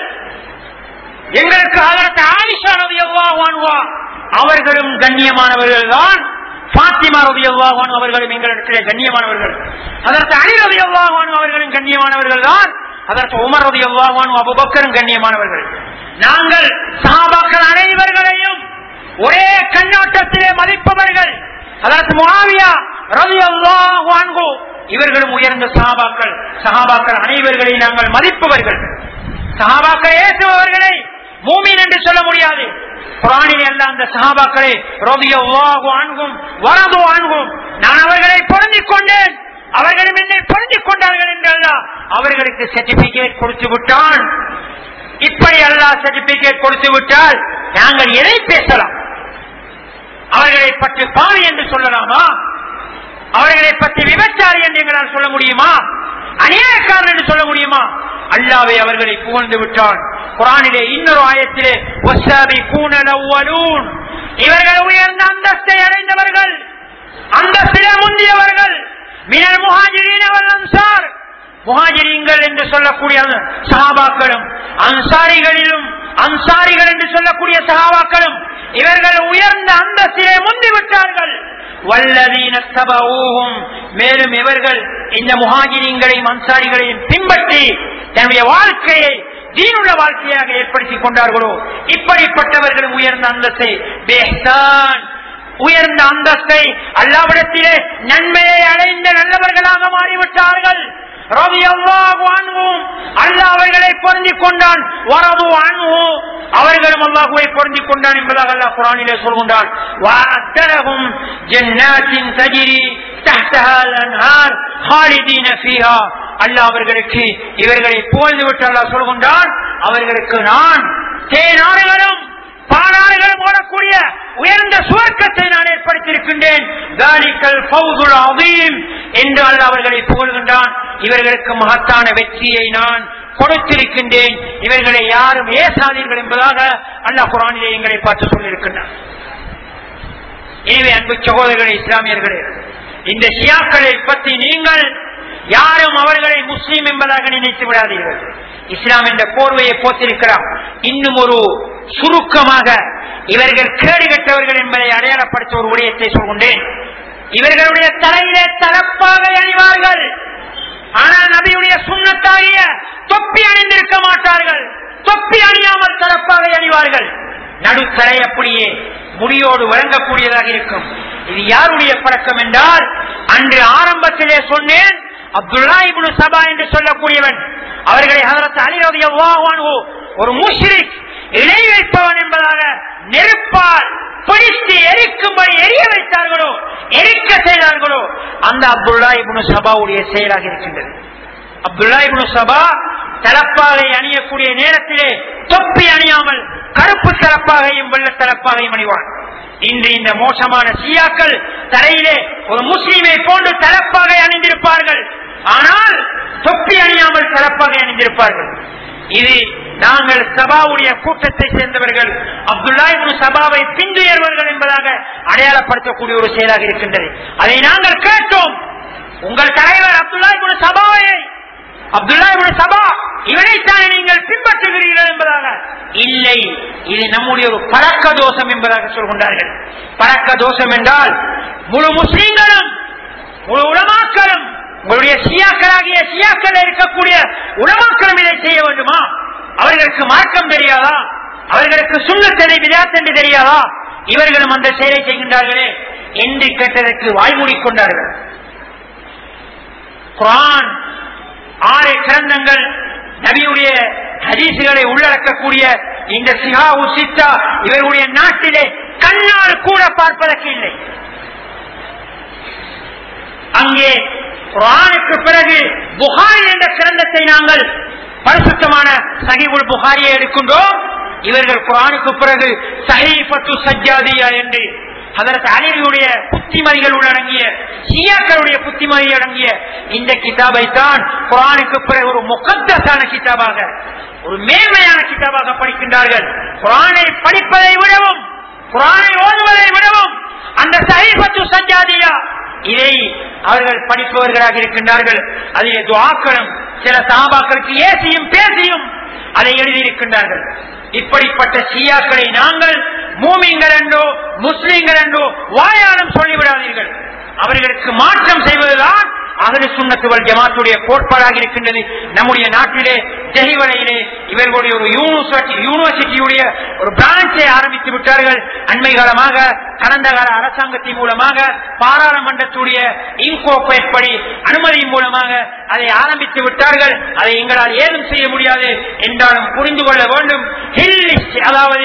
எங்களுக்கு அதற்கு ஆயிஷா ரலியல்லாஹு அன்ஹா அவர்களும் கண்ணியமானவர்கள் தான். ஃபாத்திமா ரலியல்லாஹு அன்ஹா அவர்களும் எங்களிடத்திலே கண்ணியமானவர்கள். அதற்கு அலி ரலியல்லாஹு அன்ஹு அவர்களும் கண்ணியமானவர்கள் தான். அதற்கு உமர் ரலியல்லாஹு அன்ஹு அபூபக்கரும் கண்ணியமானவர்கள். நாங்கள் சஹாபாக்கள் அனைவர்களையும் ஒரே கண்ணோட்டத்திலே மதிப்பவர்கள். அதற்கு முஆவியா ரலியல்லாஹு அன்ஹு இவர்களும் உயர்ந்த சஹாபாக்கள். சஹாபாக்கள் அனைவர்களை நாங்கள் மதிப்பவர்கள். சஹாபாக்கள் ஏசுபவர்களை மூமின் என்று சொல்ல முடியாது. குர்ஆனில் எல்லாம் அந்த சஹாபாக்களை ரலியல்லாஹு அன்ஹும் வரது அன்ஹும் நான் அவர்களை பொருந்திக் கொண்டேன், அவர்களும் என்னை பொருந்திக் கொண்டார்கள் என்று அல்லாஹ் அவர்களுக்கு சர்டிபிகேட் கொடுத்து விட்டான். இப்படி அல்லாஹ் சர்டிபிகேட் கொடுத்து விட்டால் நாங்கள் எதை பேசலாம்? அவர்களை பற்றி பாவி என்று சொல்லலாமா? அவர்களை பற்றி விபச்சாரி என்று எங்களால் சொல்ல முடியுமா? அநியாயக்காரன் என்று சொல்ல முடியுமா? அல்லாஹ்வே அவர்களை புகழ்ந்து விட்டான். குர்ஆனிலே இன்னொரு ஆயத்திலே வஸ்ஸாபிகூன அவ்வலூன் இவர்கள் உயர்ந்த அந்தஸ்தை அடைந்தவர்கள், அந்தஸ்திலே முந்தியவர்கள். மினல் முஹாஜிரீன வல் அன்சார் முஹாஜிரீன்கள் என்று சொல்லக்கூடிய சஹாபாக்களும் அன்சாரிகளிலும் அன்சாரிகள் என்று சொல்லக்கூடிய சஹாபாக்களும் இவர்கள் உயர்ந்த அந்தஸ்திலே முந்திவிட்டார்கள். வல்லதீன தபஊஹும் மேலும் இவர்கள் இந்த முஹாஜிரீன்களையும் அன்சாரிகளையும் பின்பற்றி தன்னுடைய வாழ்க்கையை தீனுள்ள வாழ்க்கையாக ஏற்படுத்திக் கொண்டார்களோ இப்படிப்பட்டவர்களும் உயர்ந்த அந்தஸ்தை பெஹ்சான் உயர்ந்த அந்தஸ்தை அல்லாஹ்விடத்திலே நன்மையை அடைந்த நல்லவர்களாக மாறிவிட்டார்கள். ரலியல்லாஹு அன்ஹும் அல்லாஹ் அவர்களை பொருந்திக் கொண்டான். வரது அன்ஹு அவர்களும் அல்லாஹ்வை பொருந்திக் கொண்டான் என்பதாக அல்லாஹ் குர்ஆனிலே சொல்கின்றான். வஅத்தலஹும் ஜன்னாத்தின் தஜ்ரி தஹ்தஹா அல்-அன்ஹார் ஹாலிதீன ஃபீஹா அல்லாஹ் அவர்களுக்கு இவர்களை புகழ்ந்து விட்டு அல்லாஹ் சொல்கின்றான், அவர்களுக்கு நான் தேனாறுகளும் பானாறுகளும் ஓடக்கூடிய உயர்ந்த சுவர்க்கத்தை நான் ஏற்படுத்தியிருக்கின்றேன். தாலிகல் ஃபௌதுல் அதீம் என்று அல்லாஹ் அவர்களை புகழ்கின்றான். இவர்களுக்கு மகத்தான வெற்றியை நான் கொடுத்திருக்கின்றேன், இவர்களை யாரும் ஏசாதீர்கள் என்பதாக அல்லாஹ் குர்ஆனிலே எங்களை பார்த்து சொல்லியிருக்கின்றான். எனவே அன்பு சகோதரர்களே, இஸ்லாமியர்களே, இந்த ஷியாக்களை பற்றி நீங்கள் யாரும் அவர்களை முஸ்லீம் என்பதாக நினைத்து விடாதீர்கள். இஸ்லாம் என்ற போர்வையை போத்திருக்கிறார். இன்னும் ஒரு சுருக்கமாக இவர்கள் கேடு கெட்டவர்கள் என்பதை அடையாளப்படுத்த ஒரு விடயத்தை சொல்கின்றேன். இவர்களுடைய தலையிலே தலப்பாக அணிவார்கள், ஆனால் நபியுடைய சுன்னத்தாகிய தொப்பி அணிந்திருக்க மாட்டார்கள். தொப்பி அணியாமல் தலப்பாக அணிவார்கள். நடுத்தலை அப்படியே முடியோடு வழங்கக்கூடியதாக இருக்கும். இது யாருடைய பழக்கம் என்றால், அன்று ஆரம்பத்திலே சொன்னேன், அப்துல்லா இப்னு சபா என்று சொல்லக்கூடியவன், அவர்களை ஹஜ்ரத் அலி ரலியல்லாஹு அன்ஹு ஒரு முஷ்ரிக், இணை வைப்பவன் என்பதாக நெருப்பால் பிடித்து எரிக்கும்படி எரிய வைத்தார்களோ, எரிக்க செய்தார்களோ, அந்த அப்துல்லா இப்னு சபாவுடைய செயலாக இருக்கின்றது. அப்துல்லா இப்னு சபா தலப்பாகை அணியக்கூடிய நேரத்திலே தொப்பி அணியாமல் கருப்பு தலப்பாகையும் வெள்ள தலப்பாகையும் அணிவான். இன்று இந்த மோசமான ஷியாக்கள் தரையிலே ஒரு முஸ்லிமை போன்று தலப்பாகை அணிந்திருப்பார்கள், ஆனால் தொப்பி அணியாமல் தலப்பாகை அணிந்திருப்பார்கள். இது நாங்கள் சபாவுடைய கூட்டத்தை சேர்ந்தவர்கள், அப்துல்லா இப்னு சபாவை பின்துயர்வர்கள் என்பதாக அடையாளப்படுத்தக்கூடிய ஒரு செயலாக இருக்கின்றது. அதை நாங்கள் கேட்டோம். உங்கள் தலைவர் அப்துல்லா இப்னு சபாவை, அப்துல்லா இப்னு சபா இவனைத்தானே நீங்கள் பின்பற்றுகிறீர்கள் என்பதாக. இல்லை, இது நம்முடைய ஒரு பழக்க தோஷம் என்பதாக சொல்கின்றார்கள். பழக்க தோஷம் என்றால் முழு முஸ்லிம்களும் முழு உலமாக்களும், உங்களுடைய ஷியாக்களாகிய ஷியாக்கள் இருக்கக்கூடிய உலமாக்களும் இதை செய்ய வேண்டுமா? அவர்களுக்கு மார்க்கம் தெரியாதா? அவர்களுக்கு சுன்னத்தை விதாத் என்று தெரியாதா? இவர்களும் அந்த செயலை செய்கின்றார்களே என்று கேட்டதற்கு வாய்மூடிக்கொண்டார்கள். குர்ஆன் ஆறு கிரந்தங்கள், நபியுடைய ஹதீசுகளை உள்ளடக்கக்கூடிய இந்த சிஹாஹு சித்தா இவருடைய நாட்டிலே கண்ணால் கூட பார்ப்பதற்கு இல்லை. அங்கே குர்ஆனுக்கு பிறகு புகாரி என்ற கிரந்தத்தை நாங்கள் பரிசுத்தமான சஹீஹுல் புகாரியை எடுக்கின்றோம். இவர்கள் குர்ஆனுக்கு பிறகு ஸஹீஃபத்து ஸஜ்ஜாதியா என்று ஹஜ்ரத் அலியுடைய புத்திமதிகள் உள்ளடங்கிய, ஷியாக்களுடைய புத்திமதி அடங்கிய இந்த கிதாபை தான் குர்ஆனுக்கு பிறகு ஒரு முகத்தஸான கிதாபாக, ஒரு மேன்மையான கிதாபாக படிக்கின்றார்கள். குர்ஆனை படிப்பதை விடவும், குர்ஆனை ஓதுவதை விடவும் அந்த ஸஹீஃபத்து ஸஜ்ஜாதியா இதை அவர்கள் படிப்பவர்களாக இருக்கின்றார்கள். அதிலே துஆக்களும் சில சஹாபாக்களுக்கு ஏசியும் பேசியும் அதை எழுதியிருக்கின்றார்கள். இப்படிப்பட்ட ஷியாக்களை நாங்கள் மூமின்கள் என்றோ முஸ்லிம்கள் என்றோ வாயாலும் சொல்லிவிடாதீர்கள். அவர்களுக்கு மாற்றம் செய்வதுதான் அஹ்லு சுன்னத் வல் ஜமாத்துடைய கோட்பாடாக இருக்கின்றது. நம்முடைய நாட்டிலே ஜெஹிவலையிலே இவர்களுடைய ஒரு யூனிவர்சிட்டியுடைய ஒரு பிரான்ச்சை ஆரம்பித்து விட்டார்கள். அண்மை காலமாக கடந்த கால அரசாங்கத்தின் மூலமாக பாராளுமன்றத்துடைய இன்கோர்பரேட் படி அனுமதியின் மூலமாக அதை ஆரம்பித்து விட்டார்கள். அதை எங்களால் ஏதும் செய்ய முடியாது என்றாலும் புரிந்து கொள்ள வேண்டும். ஹில் லிஸ்ட், அதாவது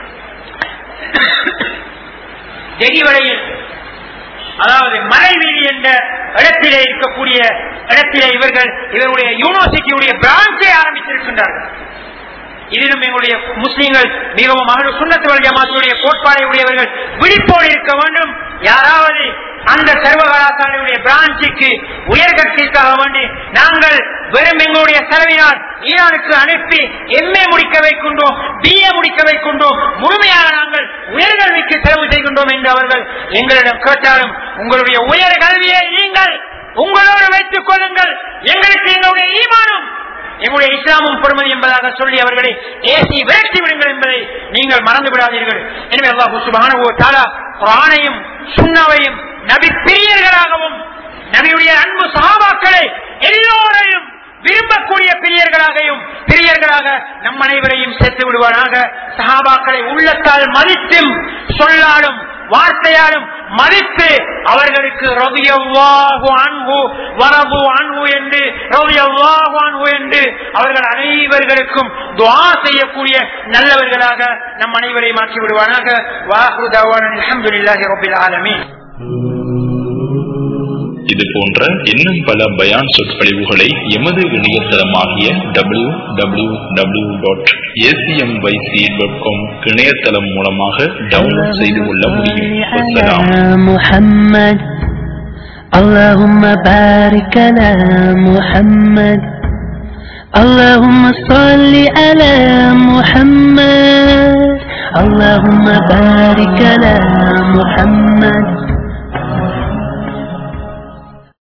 ஜெஹிவலையில், அதாவது மலைவீதி என்ற இடத்திலே இருக்கக்கூடிய இடத்திலே இவர்கள் இவருடைய யூனிவர்சிட்டியுடைய பிரான்ச்சை ஆரம்பித்திருக்கின்றார்கள். இதிலும் எங்களுடைய முஸ்லிம்கள் மிகவும் அஹ்லு சுன்னத் வல் ஜமாத்துடைய கோட்பாடை உடையவர்கள் விழிப்போடு இருக்க வேண்டும். யாராவது அந்த சர்வகலாசாலையுடைய பிரான்ச்சுக்கு உயர்கட்சிக்காக வேண்டி நாங்கள் வெறும் எங்களுடைய செலவினால் ஈரானுக்கு அனுப்பி எம்ஏ முடிக்க வைக்கின்றோம், பிஏ முடிக்க வைக்கின்றோம், முழுமையாக நாங்கள் உயர்கல்விக்கு செலவு செய்கின்றோம் என்று அவர்கள் எங்களிடம் கேட்டாலும், உங்களுடைய உயர்கல்வியை நீங்கள் உங்களோடு வைத்துக் கொள்ளுங்கள், எங்களுக்கு எங்களுடைய ஈமானும் எங்களுடைய இஸ்லாமும் பொறுமதி என்பதாக சொல்லி அவர்களை ஏசி விரட்டி விடுங்கள் என்பதை நீங்கள் மறந்து விடாதீர்கள். எனவே அல்லாஹ் சுப்ஹானஹு வ தஆலா குர்ஆனையும் சுன்னாவையும் நபி பிரியர்களாகவும் நபியுடைய அன்பு சஹாபாக்களை எல்லோரையும் விரும்பக்கூடிய பிரியர்களாகவும் பிரியர்களாக நம் அனைவரையும் சேர்த்து விடுவானாக. சஹாபாக்களை உள்ளத்தால் மதித்தும் சொல்லாலும் வார்த்தையாலும் மதித்து அவர்களுக்கு ரலியல்லாஹு அன்ஹு வரது அன்ஹு என்று ரலியல்லாஹு அன்ஹு என்று அவர்கள் அனைவர்களுக்கும் துஆ செய்யக்கூடிய நல்லவர்களாக நம் அனைவரையும் ஆக்கி விடுவானாக. வாஹிரு தஅவானா அல்ஹம்துலில்லாஹி ரப்பில் ஆலமீன். இது போன்ற இன்னும் பல பயான் சொற்பொழிவுகளை எமது இணையதளமாகிய W W W dot ACMYC dot com இணையதளம் மூலமாக டவுன்லோட் செய்து கொள்ள முடியும். اللهم بارك على محمد اللهم صل على محمد اللهم بارك على محمد